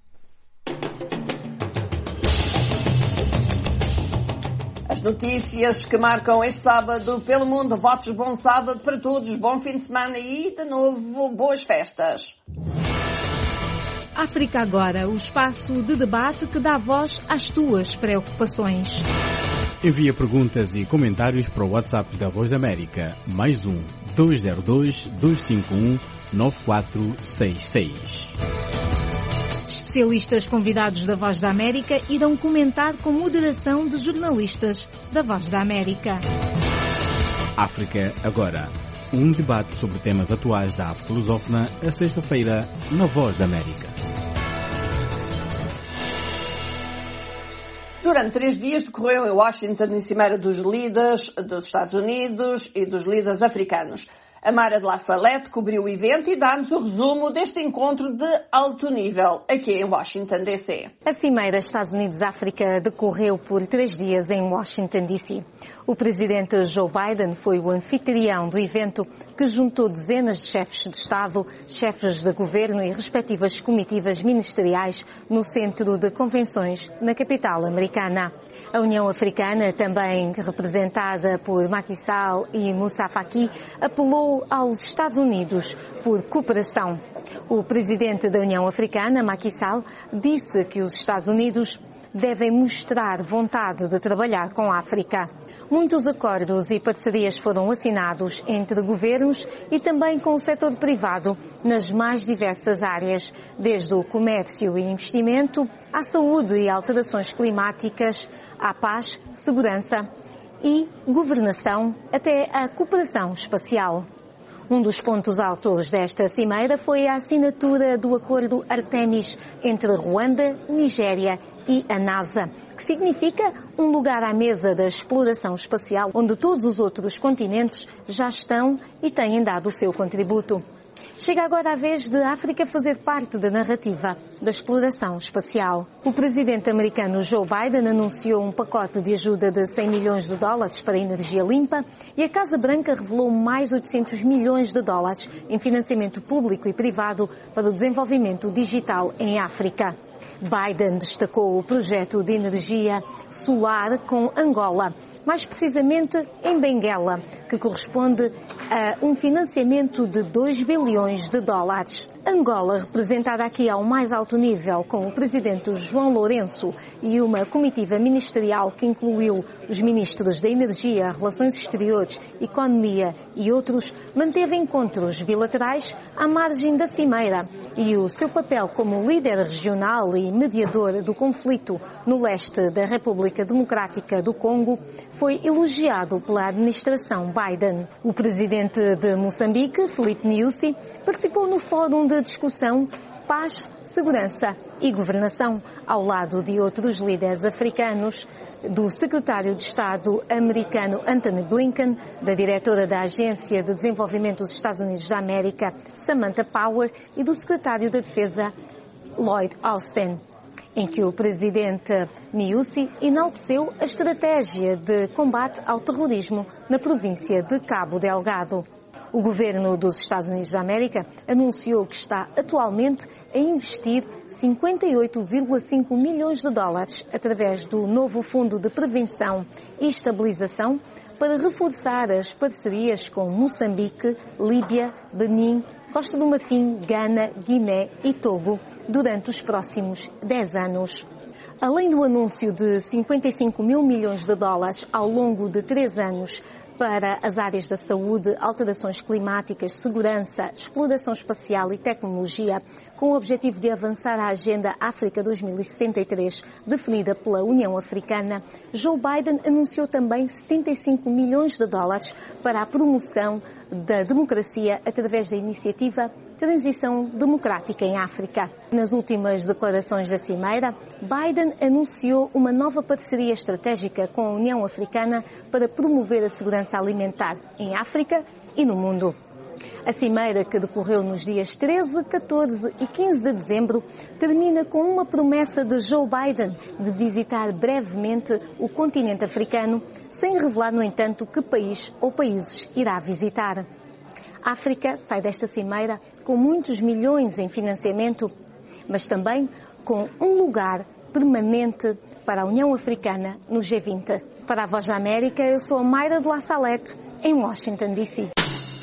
As notícias que marcam este sábado pelo mundo. Votos bom sábado para todos, bom fim de semana e, de novo, boas festas. África Agora, o espaço de debate que dá voz às tuas preocupações. Envia perguntas e comentários para o WhatsApp da Voz da América, mais um, dois zero dois, dois cinco um, nove quatro seis seis. Especialistas convidados da Voz da América irão comentar com moderação de jornalistas da Voz da América. África Agora, um debate sobre temas atuais da África lusófona, a sexta-feira, na Voz da América. Durante três dias decorreu em Washington a cimeira dos líderes dos Estados Unidos e dos líderes africanos. A Mara de La Salette cobriu o evento e dá-nos o resumo deste encontro de alto nível aqui em Washington, D C. A cimeira Estados Unidos-África decorreu por três dias em Washington, D C. O presidente Joe Biden foi o anfitrião do evento, que juntou dezenas de chefes de Estado, chefes de governo e respectivas comitivas ministeriais no centro de convenções na capital americana. A União Africana, também representada por Macky Sall e Moussa Faki, apelou aos Estados Unidos por cooperação. O presidente da União Africana, Macky Sall, disse que os Estados Unidos devem mostrar vontade de trabalhar com a África. Muitos acordos e parcerias foram assinados entre governos e também com o setor privado nas mais diversas áreas, desde o comércio e investimento, à saúde e alterações climáticas, à paz, segurança e governação, até à cooperação espacial. Um dos pontos altos desta cimeira foi a assinatura do acordo Artemis entre Ruanda, Nigéria e a NASA, que significa um lugar à mesa da exploração espacial, onde todos os outros continentes já estão e têm dado o seu contributo. Chega agora a vez de a África fazer parte da narrativa da exploração espacial. O presidente americano Joe Biden anunciou um pacote de ajuda de cem milhões de dólares para a energia limpa e a Casa Branca revelou mais oitocentos milhões de dólares em financiamento público e privado para o desenvolvimento digital em África. Biden destacou o projeto de energia solar com Angola, mais precisamente em Benguela, que corresponde a um financiamento de dois bilhões de dólares. Angola, representada aqui ao mais alto nível com o presidente João Lourenço e uma comitiva ministerial que incluiu os ministros da Energia, Relações Exteriores, Economia e outros, manteve encontros bilaterais à margem da cimeira e o seu papel como líder regional e mediador do conflito no leste da República Democrática do Congo foi elogiado pela administração Biden. O presidente de Moçambique, Filipe Nyusi, participou no fórum de discussão Paz, Segurança e Governação, ao lado de outros líderes africanos, do secretário de Estado americano Antony Blinken, da diretora da Agência de Desenvolvimento dos Estados Unidos da América, Samantha Power, e do secretário da Defesa, Lloyd Austin, em que o presidente Nyusi enalteceu a estratégia de combate ao terrorismo na província de Cabo Delgado. O governo dos Estados Unidos da América anunciou que está atualmente a investir cinquenta e oito vírgula cinco milhões de dólares através do novo Fundo de Prevenção e Estabilização para reforçar as parcerias com Moçambique, Líbia, Benin, Costa do Marfim, Gana, Guiné e Togo durante os próximos dez anos. Além do anúncio de cinquenta e cinco mil milhões de dólares ao longo de três anos para as áreas da saúde, alterações climáticas, segurança, exploração espacial e tecnologia, com o objetivo de avançar a Agenda África dois mil e sessenta e três, definida pela União Africana, Joe Biden anunciou também setenta e cinco milhões de dólares para a promoção da democracia através da iniciativa Transição Democrática em África. Nas últimas declarações da cimeira, Biden anunciou uma nova parceria estratégica com a União Africana para promover a segurança alimentar em África e no mundo. A cimeira, que decorreu nos dias treze, catorze e quinze de dezembro, termina com uma promessa de Joe Biden de visitar brevemente o continente africano, sem revelar, no entanto, que país ou países irá visitar. A África sai desta cimeira com muitos milhões em financiamento, mas também com um lugar permanente para a União Africana no G vinte. Para a Voz da América, eu sou a Mayra de La Salette, em Washington, D C.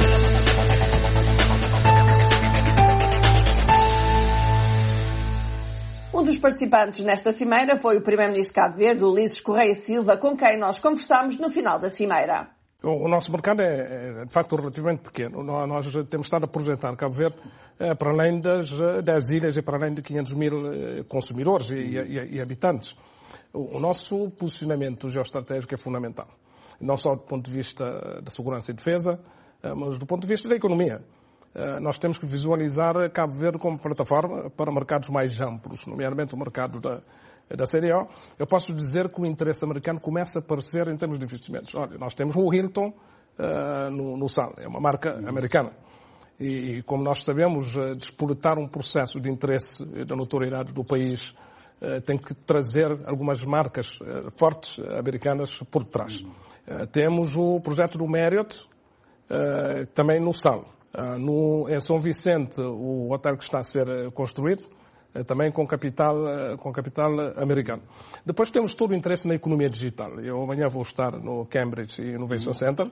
Um dos participantes nesta cimeira foi o primeiro-ministro de Cabo Verde, Ulisses Correia Silva, com quem nós conversámos no final da cimeira. O nosso mercado é, é, de facto, relativamente pequeno. Nós temos estado a projetar Cabo Verde é, para além das, das ilhas e para além de quinhentos mil consumidores e, e, e habitantes. O, o nosso posicionamento geoestratégico é fundamental, não só do ponto de vista da segurança e defesa, mas do ponto de vista da economia. Nós temos que visualizar Cabo Verde como plataforma para mercados mais amplos, nomeadamente o mercado da, da C D O, eu posso dizer que o interesse americano começa a aparecer em termos de investimentos. Olha, nós temos o Hilton uh, no, no Sal, é uma marca americana. E, e como nós sabemos, uh, despoletar um processo de interesse da notoriedade do país uh, tem que trazer algumas marcas uh, fortes uh, americanas por trás. Uh, temos o projeto do Marriott, uh, também no Sal. Uh, no, em São Vicente, o hotel que está a ser uh, construído, também com capital, com capital americano. Depois temos todo o interesse na economia digital. Eu amanhã vou estar no Cambridge Innovation Center,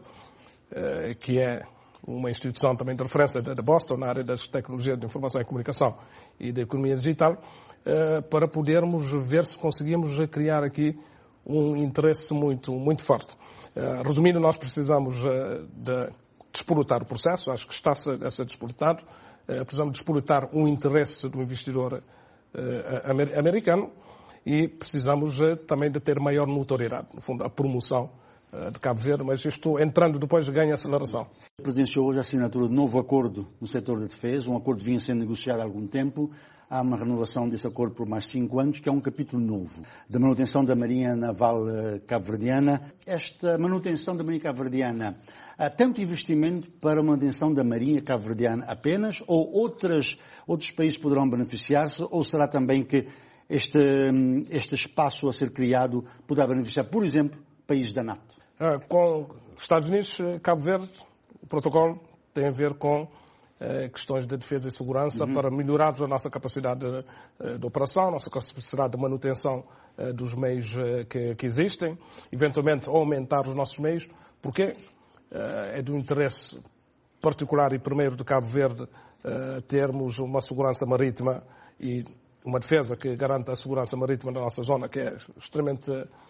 que é uma instituição também de referência de Boston na área das tecnologias de informação e comunicação e da economia digital, para podermos ver se conseguimos criar aqui um interesse muito, muito forte. Resumindo, nós precisamos de despoletar o processo, acho que está-se a ser despoletado. Precisamos despoletar um interesse do investidor uh, americano e precisamos uh, também de ter maior notoriedade, no fundo, a promoção uh, de Cabo Verde, mas isto, entrando depois, ganha aceleração. Presenciou hoje a assinatura de um novo acordo no setor da defesa, um acordo que vinha sendo negociado há algum tempo. Há uma renovação desse acordo por mais cinco anos, que é um capítulo novo, da manutenção da Marinha Naval uh, cabo-verdiana. Esta manutenção da Marinha cabo-verdiana, há tanto investimento para a manutenção da Marinha cabo-verdiana apenas, ou outras, outros países poderão beneficiar-se, ou será também que este, este espaço a ser criado poderá beneficiar, por exemplo, países da NATO? Uh, com Estados Unidos, Cabo Verde, o protocolo tem a ver com questões de defesa e segurança uhum. para melhorarmos a nossa capacidade de, de operação, a nossa capacidade de manutenção uh, dos meios uh, que, que existem, eventualmente aumentar os nossos meios, porque uh, é do interesse particular e primeiro de Cabo Verde uh, termos uma segurança marítima e uma defesa que garanta a segurança marítima da nossa zona, que é extremamente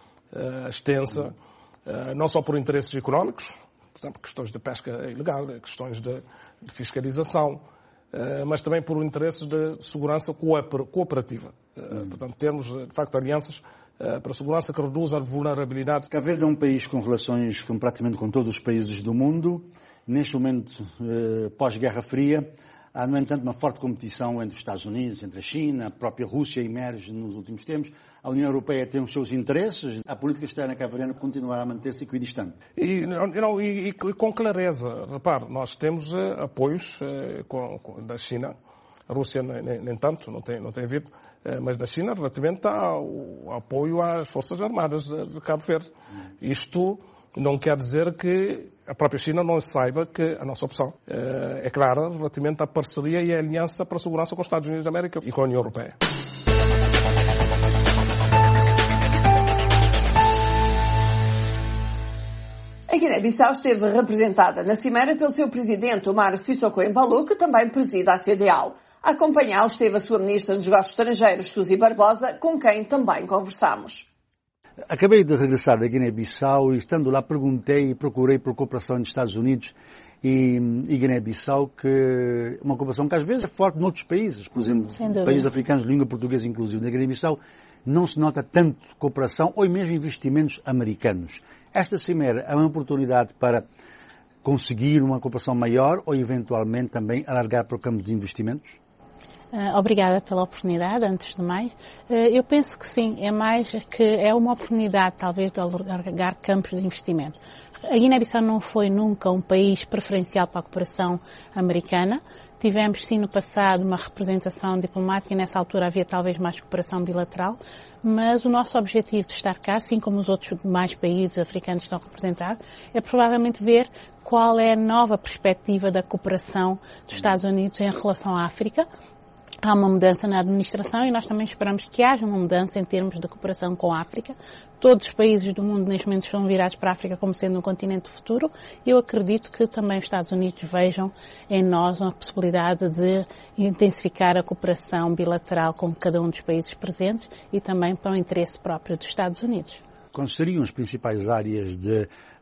uh, extensa, uh, não só por interesses económicos, por exemplo, questões de pesca ilegal, questões de, de fiscalização, uh, mas também por interesses de segurança cooperativa. Uh, hum. Portanto, termos, de facto, alianças uh, para a segurança que reduzam a vulnerabilidade. Cabo Verde é um país com relações com, praticamente com todos os países do mundo. Neste momento, uh, pós-Guerra Fria, há, no entanto, uma forte competição entre os Estados Unidos, entre a China, a própria Rússia emerge nos últimos tempos. A União Europeia tem os seus interesses, a política externa cabo-verdiana continuará a manter-se equidistante. E, não, e, e com clareza, repare, nós temos uh, apoios uh, com, com, da China, a Rússia nem, nem tanto, não tem, não tem havido, uh, mas da China relativamente ao, ao apoio às Forças Armadas de, de Cabo Verde. Hum. Isto não quer dizer que a própria China não saiba que a nossa opção uh, é clara relativamente à parceria e à aliança para a segurança com os Estados Unidos da América e com a União Europeia. A Guiné-Bissau esteve representada na Cimeira pelo seu presidente, Omar Sissoko Embalo, que também presida a C D A O. A acompanhá-lo esteve a sua ministra dos Negócios Estrangeiros, Suzy Barbosa, com quem também conversamos. Acabei de regressar da Guiné-Bissau e, estando lá, perguntei e procurei por cooperação entre Estados Unidos e, e Guiné-Bissau, que uma cooperação que às vezes é forte noutros países, por exemplo, países africanos de língua portuguesa inclusive. Na Guiné-Bissau não se nota tanto cooperação ou mesmo investimentos americanos. Esta cimeira é uma oportunidade para conseguir uma cooperação maior ou, eventualmente, também alargar para o campo de investimentos? Uh, obrigada pela oportunidade, antes de mais. Uh, eu penso que sim, é mais que é uma oportunidade, talvez, de alargar campos de investimento. A Guiné-Bissau não foi nunca um país preferencial para a cooperação americana. Tivemos, sim, no passado uma representação diplomática e nessa altura havia talvez mais cooperação bilateral, mas o nosso objetivo de estar cá, assim como os outros mais países africanos estão representados, é provavelmente ver qual é a nova perspectiva da cooperação dos Estados Unidos em relação à África. Há uma mudança na administração e nós também esperamos que haja uma mudança em termos de cooperação com a África. Todos os países do mundo neste momento estão virados para a África como sendo um continente futuro. Eu acredito que também os Estados Unidos vejam em nós uma possibilidade de intensificar a cooperação bilateral com cada um dos países presentes e também para o interesse próprio dos Estados Unidos. Quais seriam as principais áreas de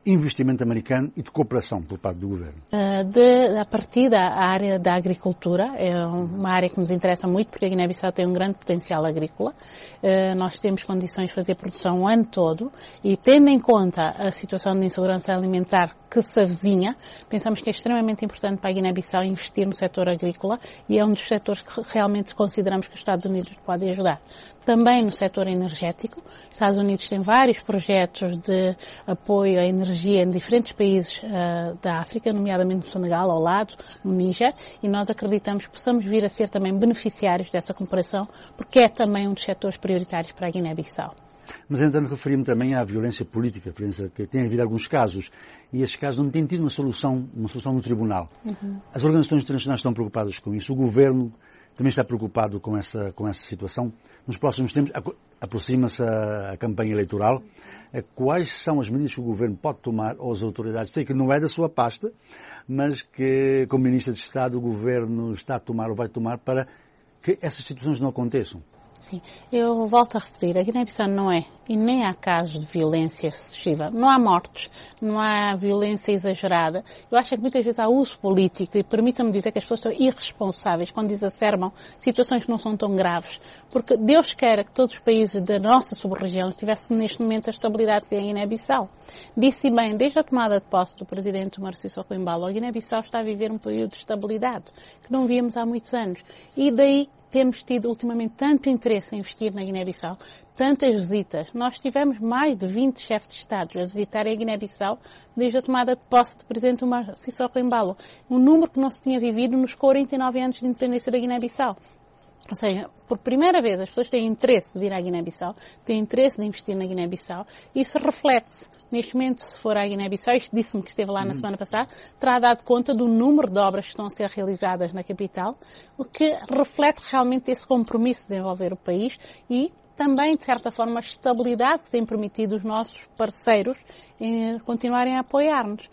investimento americano e de cooperação por parte do governo? De, a partir da área da agricultura, é uma área que nos interessa muito porque a Guiné-Bissau tem um grande potencial agrícola. Nós temos condições de fazer produção o ano todo e, tendo em conta a situação de insegurança alimentar que se avizinha, pensamos que é extremamente importante para a Guiné-Bissau investir no setor agrícola e é um dos setores que realmente consideramos que os Estados Unidos podem ajudar. Também no setor energético, os Estados Unidos têm vários projetos de apoio à energia em diferentes países uh, da África, nomeadamente no Senegal, ao lado, no Níger, e nós acreditamos que possamos vir a ser também beneficiários dessa cooperação, porque é também um dos setores prioritários para a Guiné-Bissau. Mas, entanto, referi-me também à violência política, violência que tem havido alguns casos, e esses casos não têm tido uma solução, uma solução no tribunal. Uhum. As organizações internacionais estão preocupadas com isso, o governo também está preocupado com essa, com essa situação. Nos próximos tempos, aproxima-se a, a campanha eleitoral. Quais são as medidas que o governo pode tomar, ou as autoridades? Sei que não é da sua pasta, mas que, como Ministra de Estado, o governo está a tomar ou vai tomar para que essas situações não aconteçam. Sim, eu volto a repetir, a Guiné-Bissau não é, e nem há casos de violência excessiva. Não há mortes, não há violência exagerada. Eu acho que muitas vezes há uso político, e permita-me dizer que as pessoas são irresponsáveis quando exacerbam situações que não são tão graves. Porque Deus queira que todos os países da nossa sub-região tivessem neste momento a estabilidade que tem a Guiné-Bissau. Disse bem, desde a tomada de posse do presidente Umaru Sissoko Embalo, a Guiné-Bissau está a viver um período de estabilidade que não víamos há muitos anos. E daí temos tido ultimamente tanto interesse em investir na Guiné-Bissau, tantas visitas. Nós tivemos mais de vinte chefes de Estado a visitar a Guiné-Bissau desde a tomada de posse do presidente Umaru Sissoko Embalo. Um número que não se tinha vivido nos quarenta e nove anos de independência da Guiné-Bissau. Ou seja, por primeira vez as pessoas têm interesse de vir à Guiné-Bissau, têm interesse de investir na Guiné-Bissau, e isso reflete-se. Neste momento, se for à Guiné-Bissau, isto disse-me que esteve lá uhum. na semana passada, terá dado conta do número de obras que estão a ser realizadas na capital, o que reflete realmente esse compromisso de desenvolver o país e também, de certa forma, a estabilidade que tem permitido os nossos parceiros eh, continuarem a apoiar-nos.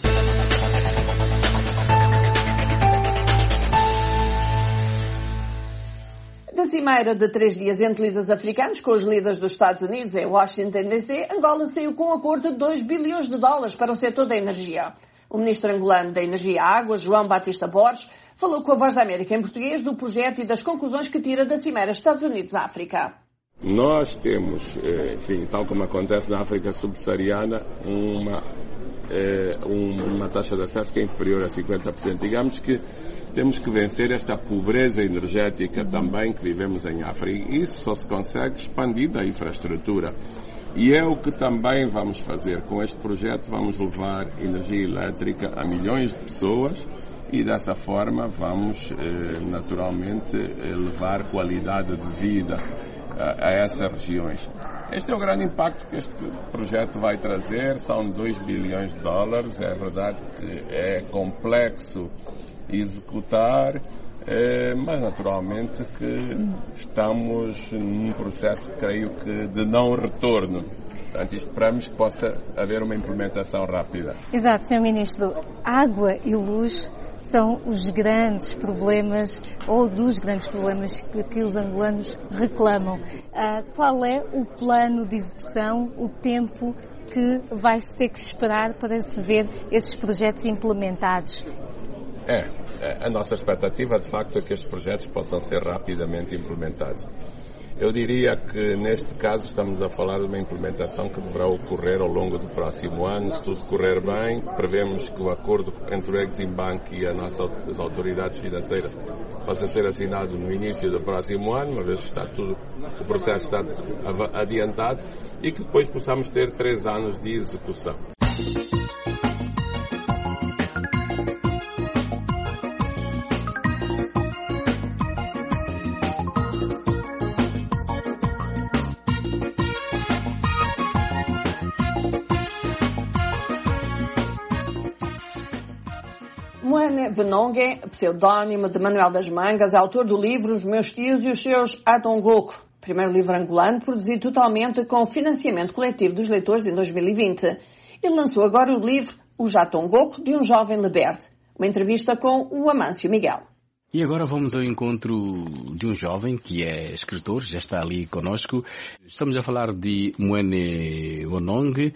Da cimeira de três dias entre líderes africanos com os líderes dos Estados Unidos em Washington D C, Angola saiu com um acordo de dois bilhões de dólares para o setor da energia. O ministro angolano da Energia e Água, João Batista Borges, falou com a Voz da América em português do projeto e das conclusões que tira da cimeira Estados Unidos-África. Nós temos, enfim, tal como acontece na África subsaariana, uma, uma taxa de acesso que é inferior a cinquenta por cento. Digamos que temos que vencer esta pobreza energética também que vivemos em África. E isso só se consegue expandindo a infraestrutura. E é o que também vamos fazer. Com este projeto vamos levar energia elétrica a milhões de pessoas e dessa forma vamos, eh, naturalmente, levar qualidade de vida a, a essas regiões. Este é o grande impacto que este projeto vai trazer. São dois bilhões de dólares. É verdade que é complexo executar, eh, mas naturalmente que estamos num processo, creio que, de não retorno. Portanto, esperamos que possa haver uma implementação rápida. Exato, senhor Ministro. Água e luz são os grandes problemas, ou dos grandes problemas que, que os angolanos reclamam. Ah, qual é o plano de execução, o tempo que vai-se ter que esperar para se ver esses projetos implementados? É, a nossa expectativa, de facto, é que estes projetos possam ser rapidamente implementados. Eu diria que, neste caso, estamos a falar de uma implementação que deverá ocorrer ao longo do próximo ano. Se tudo correr bem, prevemos que o acordo entre o Exim Bank e a nossa, as autoridades financeiras possa ser assinado no início do próximo ano, uma vez que está tudo, o processo está adiantado, e que depois possamos ter três anos de execução. Moene Venongue, pseudónimo de Manuel das Mangas, é autor do livro Os Meus Tios e os Seus Atongoko, primeiro livro angolano produzido totalmente com financiamento coletivo dos leitores em dois mil e vinte. Ele lançou agora o livro Os Atongoko de um Jovem Liberte, uma entrevista com o Amâncio Miguel. E agora vamos ao encontro de um jovem que é escritor, já está ali conosco. Estamos a falar de Moene Venongue,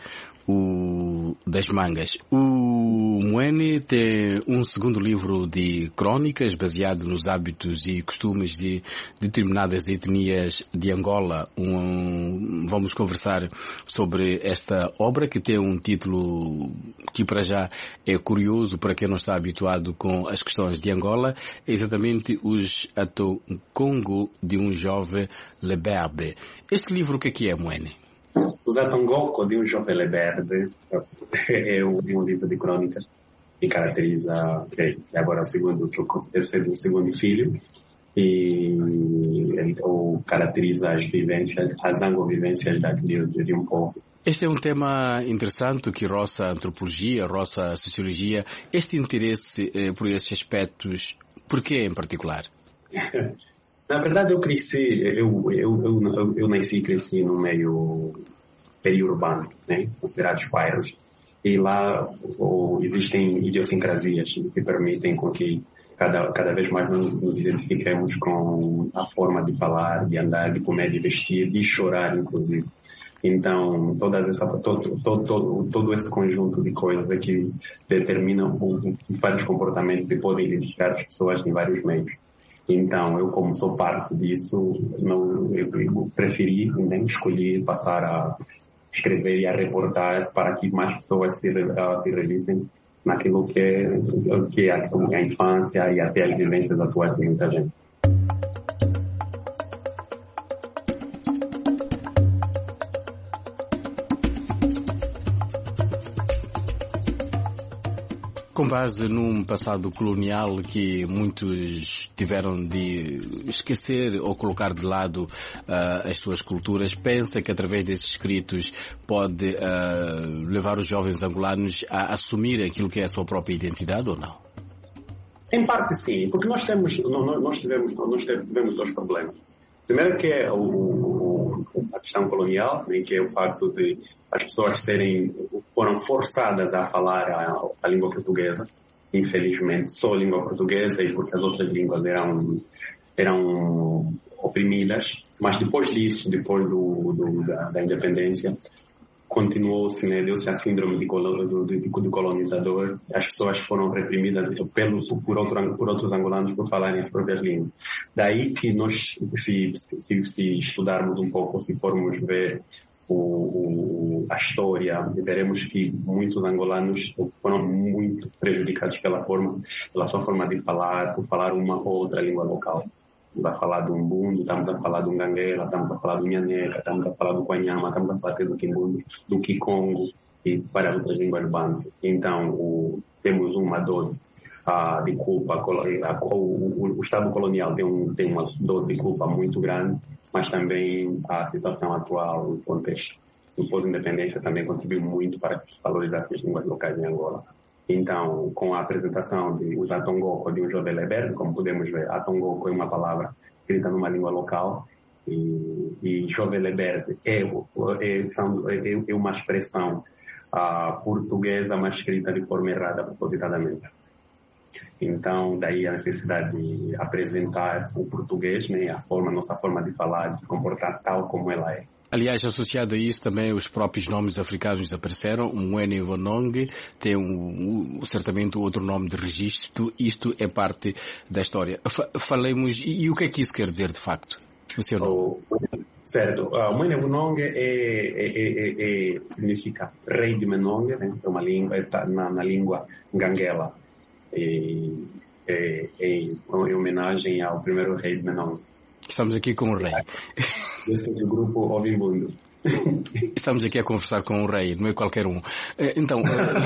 o das mangas. O Mwene tem um segundo livro de crônicas baseado nos hábitos e costumes de determinadas etnias de Angola. Um, vamos conversar sobre esta obra que tem um título que para já é curioso para quem não está habituado com as questões de Angola. É exatamente os Atongongo de um jovem Leberbe. Este livro o que é que é, Mwene? Os Atongongo de um jovem Leberbe é um, um livro de crônicas que caracteriza, que agora é o segundo, que eu considero ser o segundo filho, e ele ou caracteriza as vivências, as angovivências de, de, de um povo. Este é um tema interessante que roça a antropologia, roça a sociologia. Este interesse eh, por esses aspectos, por que em particular? Na verdade, eu cresci, eu, eu, eu, eu nasci e cresci no meio periurbano, né, considerados bairros, e lá ou, existem idiosincrasias que permitem com que cada, cada vez mais nos, nos identifiquemos com a forma de falar, de andar, de comer, de vestir, de chorar, inclusive. Então, todas essa, todo, todo, todo, todo esse conjunto de coisas é que determinam vários comportamentos e podem identificar as pessoas em vários meios. Então, eu como sou parte disso, não, eu, eu preferi, né, escolhi passar a escrever e a reportar para que mais pessoas se, uh, se realizem naquilo que é, que é a, a infância e até as vivências atuais de muita gente. Com base num passado colonial que muitos tiveram de esquecer ou colocar de lado uh, as suas culturas, pensa que através desses escritos pode uh, levar os jovens angolanos a assumir aquilo que é a sua própria identidade ou não? Em parte sim, porque nós temos, nós tivemos, nós tivemos dois problemas. Primeiro que é o, a questão colonial, né, que é o facto de as pessoas serem, foram forçadas a falar a, a língua portuguesa, infelizmente, só a língua portuguesa, e porque as outras línguas eram, eram oprimidas. Mas depois disso, depois do, do, da, da independência, continuou-se, né, deu-se a síndrome de, do, de, de colonizador. As pessoas foram reprimidas pelos, por, outro, por outros angolanos por falarem as próprias línguas. Daí que nós, se, se, se estudarmos um pouco, se formos ver o, o, a história, veremos que muitos angolanos foram muito prejudicados pela forma, pela sua forma de falar, por falar uma ou outra língua local. Estamos a falar do Umbundo, estamos a falar do Nganguela, estamos a falar do Nhaneca, estamos a falar do Kwanyama, estamos a falar do Kimbundo, do Kikongo e várias outras línguas bantu. Então, o, temos uma dose uh, de culpa, a, o, o, o Estado colonial tem, um, tem uma dose de culpa muito grande, mas também a situação atual, o contexto do pós-independência também contribuiu muito para que se valorizasse as línguas locais em Angola. Então, com a apresentação de os Atongongo de um jovem Leberbe, como podemos ver, Atongongo é uma palavra escrita numa língua local e, e jovem Leberbe é, é, são, é, é uma expressão uh, portuguesa, mas escrita de forma errada, propositadamente. Então, daí a necessidade de apresentar o português, né, a forma, a nossa forma de falar, de se comportar tal como ela é. Aliás, associado a isso também os próprios nomes africanos apareceram. O Mwene Vonong tem um, um, certamente outro nome de registro. Isto é parte da história. Fa- falemos, e, e o que é que isso quer dizer de facto? O seu nome? Oh, certo. O Mwene Vonong é, é, é, é, significa rei de Menong, né? É uma língua, está na, na língua Nganguela. É, é, é em homenagem ao primeiro rei de Menong. Estamos aqui com o rei. Esse é o grupo Ovimbundo. Estamos aqui a conversar com o rei, não é qualquer um. Então...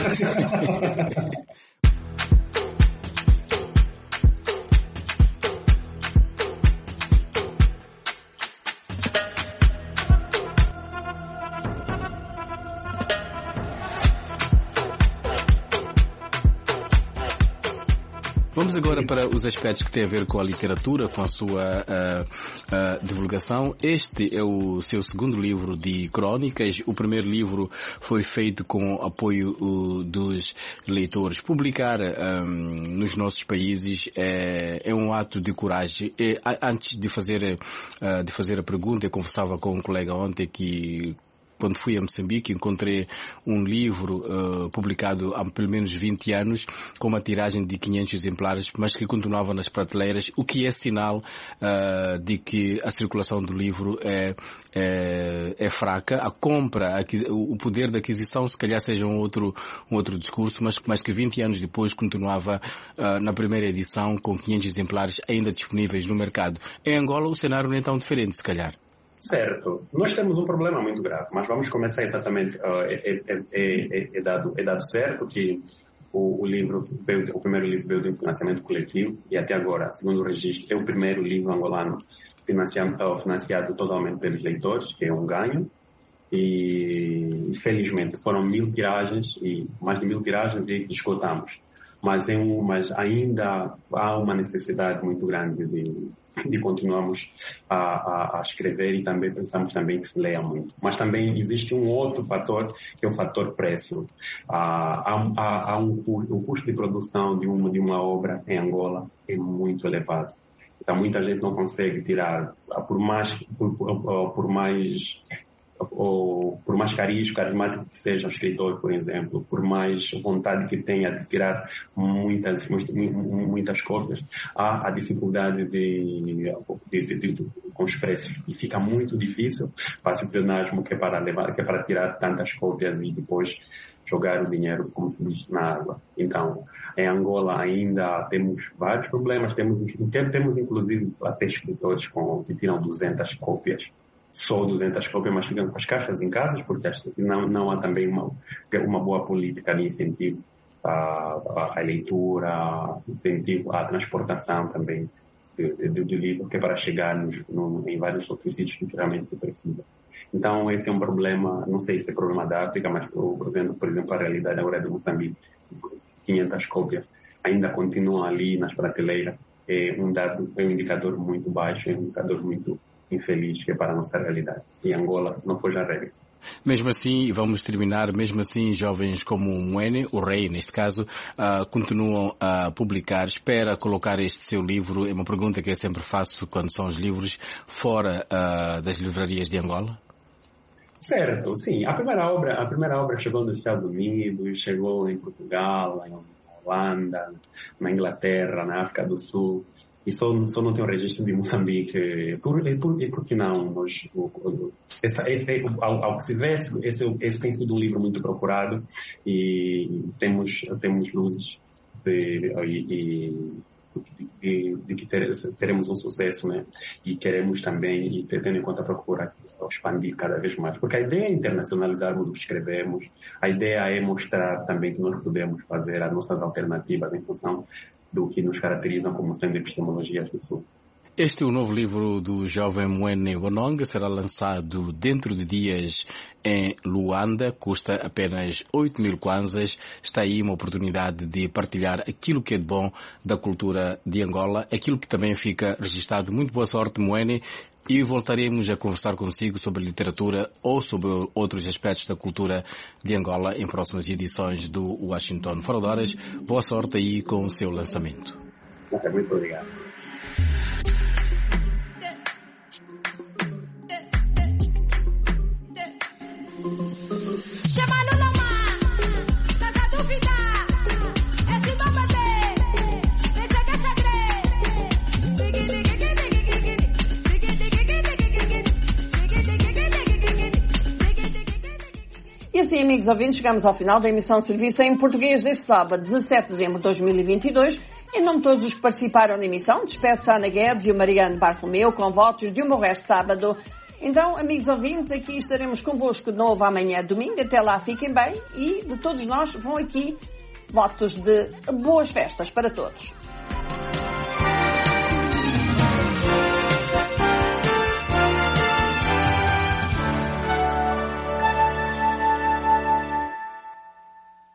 Vamos agora para os aspectos que têm a ver com a literatura, com a sua uh, uh, divulgação. Este é o seu segundo livro de crônicas. O primeiro livro foi feito com apoio uh, dos leitores. Publicar um, nos nossos países é, é um ato de coragem. E, antes de fazer, uh, de fazer a pergunta, eu conversava com um colega ontem que quando fui a Moçambique, encontrei um livro uh, publicado há pelo menos vinte anos, com uma tiragem de quinhentos exemplares, mas que continuava nas prateleiras, o que é sinal uh, de que a circulação do livro é, é, é fraca. A compra, a, o poder de aquisição, se calhar seja um outro, um outro discurso, mas, mas que vinte anos depois continuava uh, na primeira edição com quinhentos exemplares ainda disponíveis no mercado. Em Angola o cenário não é tão diferente, se calhar. Certo. Nós temos um problema muito grave, mas vamos começar exatamente, uh, é, é, é, é, dado, é dado certo que o, o livro, veio, o primeiro livro veio de um financiamento coletivo e até agora, segundo o registro, é o primeiro livro angolano financiado, uh, financiado totalmente pelos leitores, que é um ganho. E, felizmente, foram mil tiragens e mais de mil tiragens e esgotamos. Mas, é um, mas ainda há uma necessidade muito grande de, de continuarmos a, a, a escrever e também pensamos também que se leia muito. Mas também existe um outro fator, que é o fator preço. Há, há, há um, o custo de produção de uma, de uma obra em Angola é muito elevado. Então muita gente não consegue tirar, por mais, por, por, por mais ou por mais carisma, carismático que seja um escritor, por exemplo, por mais vontade que tenha de tirar muitas, muitas cópias, há a dificuldade de, de, de, de, de, com os preços. E fica muito difícil para o pleonasmo que é para levar, que é para tirar tantas cópias e depois jogar o dinheiro, como se diz, na água. Então, em Angola ainda temos vários problemas, temos, temos inclusive até escritores com, que tiram duzentas cópias, só duzentas cópias, mas ficam com as caixas em casa, porque não, não há também uma, uma boa política de incentivo à, à leitura, incentivo à transportação também do, do, do livro, que é para chegar nos, no, em vários outros sítios que realmente se precisa. Então, esse é um problema, não sei se é problema da África, mas, por exemplo, por exemplo a realidade agora é do Moçambique, quinhentas cópias ainda continuam ali nas prateleiras, é um dado, é um indicador muito baixo, é um indicador muito infeliz que é para a nossa realidade. E Angola não foi a regra. Mesmo assim, vamos terminar, mesmo assim, jovens como o Mwene, o rei neste caso, uh, continuam a publicar. Espera colocar este seu livro, é uma pergunta que eu sempre faço quando são os livros, fora uh, das livrarias de Angola? Certo, sim. A primeira obra, a primeira obra chegou nos Estados Unidos, chegou em Portugal, em Holanda, na Inglaterra, na África do Sul. E só, só não tem o registro de Moçambique. Por, e, por, e por que não? Nós, o, essa, esse, ao, ao que se vê, esse, esse tem sido um livro muito procurado e temos, temos luzes de, de, de, de que ter, teremos um sucesso, né? E queremos também, e tendo em conta a procura, expandir cada vez mais. Porque a ideia é internacionalizarmos o que escrevemos, a ideia é mostrar também que nós podemos fazer as nossas alternativas em função do que nos caracterizam como sendo epistemologias do Sul. Este é o novo livro do jovem Mwene Wononga, será lançado dentro de dias em Luanda, custa apenas oito mil kwanzas. Está aí uma oportunidade de partilhar aquilo que é de bom da cultura de Angola, aquilo que também fica registado. Muito boa sorte, Mwene, e voltaremos a conversar consigo sobre literatura ou sobre outros aspectos da cultura de Angola em próximas edições do Washington Fora de Horas. Boa sorte aí com o seu lançamento. Muito obrigado. E assim, amigos ouvintes, chegamos ao final da emissão de serviço em português deste sábado, dezassete de dezembro de dois mil e vinte e dois. Em nome de todos os que participaram na emissão, despede-se a Ana Guedes e o Mariano Bartolomeu com votos de um bom resto de sábado. Então, amigos ouvintes, aqui estaremos convosco de novo amanhã, domingo. Até lá, fiquem bem e de todos nós vão aqui votos de boas festas para todos.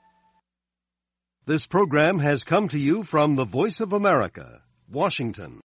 This program has come to you from the Voice of America, Washington.